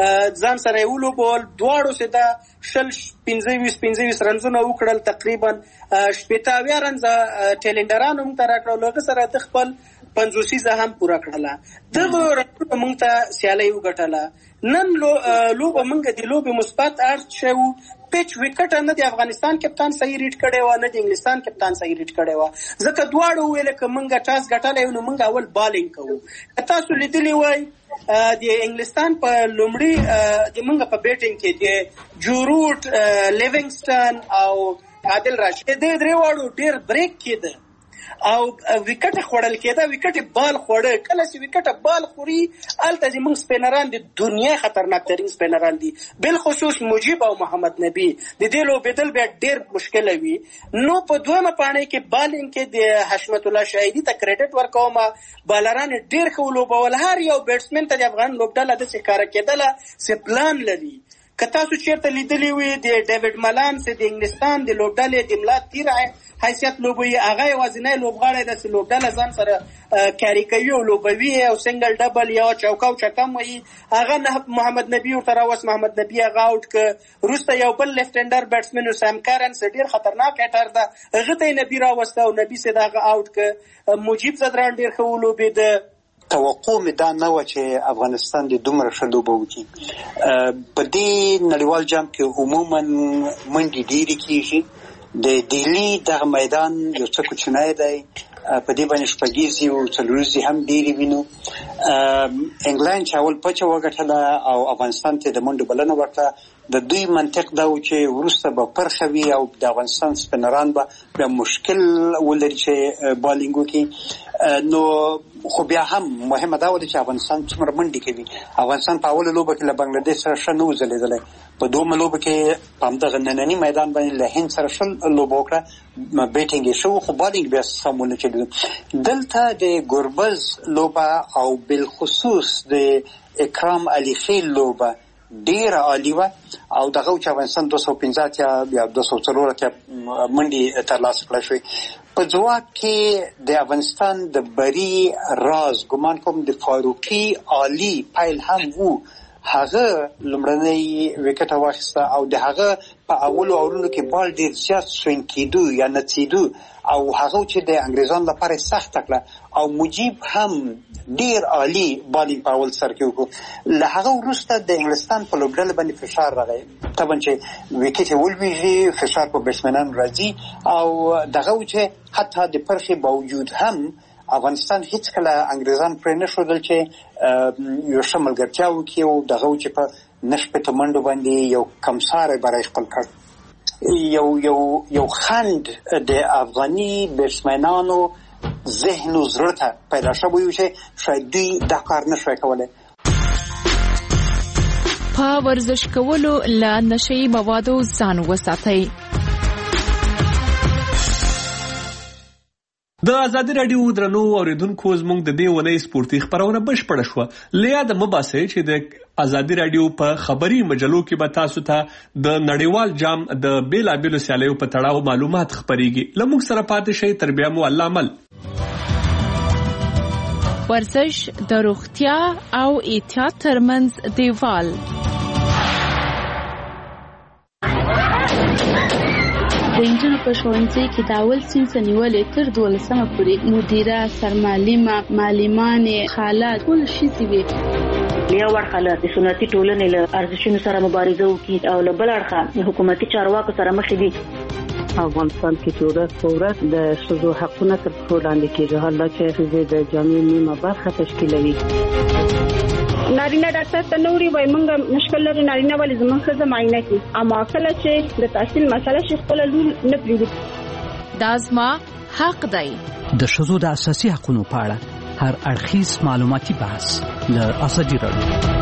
ځان سره یې ولوبول، دواړو چې دا شل پنځه ویس پنځه ویس رنزونه وکړل، تقریبا شپېته اویا رنزه ټیلنټران هم ته راکړل، هغه سره د خپل پنځوسیزه هم پوره کړله. دغه رنګونه موږ ته سیالي وګټله. نن لوبه موږ د لوبې مثبت اړخ شو، پیچ وکټ نه د افغانستان کپتان صحیح ریټ کړی و، نه د انګلستان کپتان صحیح ریټ کړی و، ځکه دواړو ویل که موږ ټاس ګټلی نو موږ اول بالینګ کوو. که تاسو لیدلی وای د انګلستان په لومړي د موږ په بیټینګ کې د جوروټ، لیوینګسټن او عادل راشد د درې واړو ډېر بریک کېده او وکټ خوړل کېده، وکټ بال خوړه. کله چې وکټ بال خوري الته زموږ سپینران د دنیا خطرناک ترین سپینران دي، بالخصوص مجیب او محمد نبی د دې لوبېدل بیا ډېر مشکله وي. نو په دویمه پاڼۍ کې بالینګ کې د حشمت الله شاهدي ته کریډټ ورکوم، بالران ډېر ښه ولوبول. هر یو بیټسمن ته د افغان لوبډله داسې ښکاره کېدله چې پلان لري. که تاسو چېرته لیدلی وي د ډیوډ ملان چې د انګلستان د لوبډلې د ملا تیر حیثیت لوبوي، هغه یوازینی لوبغاړی ده چې لوبډله ځان سره کاري کوي او لوبوي او سنګل ډبل یا چوکا او چکم وایي. هغه محمد نبي ورته راوست، محمد نبي هغه آوټ که. وروسته یو بل لیفټنډر بیټسمن سام کارن چې ډېر خطرناک هیټر ده، هغه ته یې نبي راوسته او نبي چې د هغه آوټ که. مجیب زدران ډېر ښه ولوبېده. توقع مې دا نه وه چې افغانستان د دومره ښه لوبه وکړي. په دې نړیوال جام کې عموما منډې ډېرې کېږي. د ډیلي دغه میدان یو څه کوچنی دی، په دې باندې شپږیزې او څلوریزې هم ډېرې وینو. انګلند چې اول پچه وګټله او افغانستان ته د منډو بلنه ورکړه، د دوی منطق دا و چې وروسته به پرخه وي او د افغانستان سپینران به بیا مشکل ولري چې بالینګ وکړي. نو خو بیا هم مهمه دا وه چې افغانستان څومره منډې کوي. افغانستان په اوله لوبه کې له بنګلادیش سره ښه نه و ځلېدلی، په دومره لوبه کې په همدغه ننني میدان باندې له هند سره ښه لوبه وکړه، بیټینګ یې ښه و، خو بالینګ بیا سم ونه چلېده. دلته د ګوربز لوبه او بالخصوص د اکرام علي خیل لوبه ډېره عالي وه او دغه و چې افغانستان دوه سوه پنځه اتیا یا دوه سوه څلور اتیا منډې ترلاسه کړای شوې. په ځواب کې د افغانستان د بري راز ګمان کوم د فاروقي عالي پیل هم وو، هغه لومړنۍ وکټه واخیسته او د هغه په اولو اورونو کې بال ډېر زیات سوینګ کېدو یا نڅېدو او هغه چې د انګریزانو لپاره یې سخته کړه او مجیب هم ډېر عالي بالینګ په اول سر کې وکړو. له هغه وروسته د انګلستان په لوبډله باندې فشار راغی، طبعا چې وکټ یې ولویږي فشار په بیټسمنانو راځي او دغه و چې حتی د پرخې باوجود هم افغانستان هیڅ کله انګریزان پرې نه ښودل چې یو ښه ملګرتیا وکړي او دغه و چې په نه شپېته منډو باندې یو کمساری بری خپل کړ. یو یو یو خند د افغاني بیټسمنانو ذهن و زړه ته پیدا شوی و چې شاید دوی دا کار نه شوی کولی. په ورزش کولو له نشهیي موادو ځان وساتئ. د ازادي راډیو درنو اوریدونکو زموږ د دې ونې سپورتي خبرونه بشپړه شوه. لیاد مباسه چې د ازادي راډیو په خبري مجلو کې به تاسو ته د نړیوال جام د بیلابېلو سیالیو په تړاو معلومات خبريږي. لموږ سره پاتې شئ. تر بیا مو الله مل. ورزش د روغتیا او احتیاط ترمنځ دیوال. د انجونو په ښوونځي کې د اول صنف نیولې تر دولسمه پورې مدیره، سرمعلمه، معلمانې، خاله ټول ښځې وي. یو اړخه له سنتي ټولنې له ارزښتونو سره مبارزه وکړي او له بل اړخه حکومتي چارواکو سره مخ دي. افغانستان کې چې ورځ په ورځ د ښځو حقونه تر پښو لاندې کېږي. حالا چې ښځې د جامعې نیمه برخه تشکیلوي. نارینه ډاکټر ته نوري وای مونږ مشکل لري نارینه ولې زموږ ښځه معاینه کوي، اما کله چې د تحصیل مسله شي خپل لور نه پریږدي. دا زما حق دی. د ښځو د اساسي حقوقو په اړه هر اړخیز معلوماتي بحث له ازادي راډیو.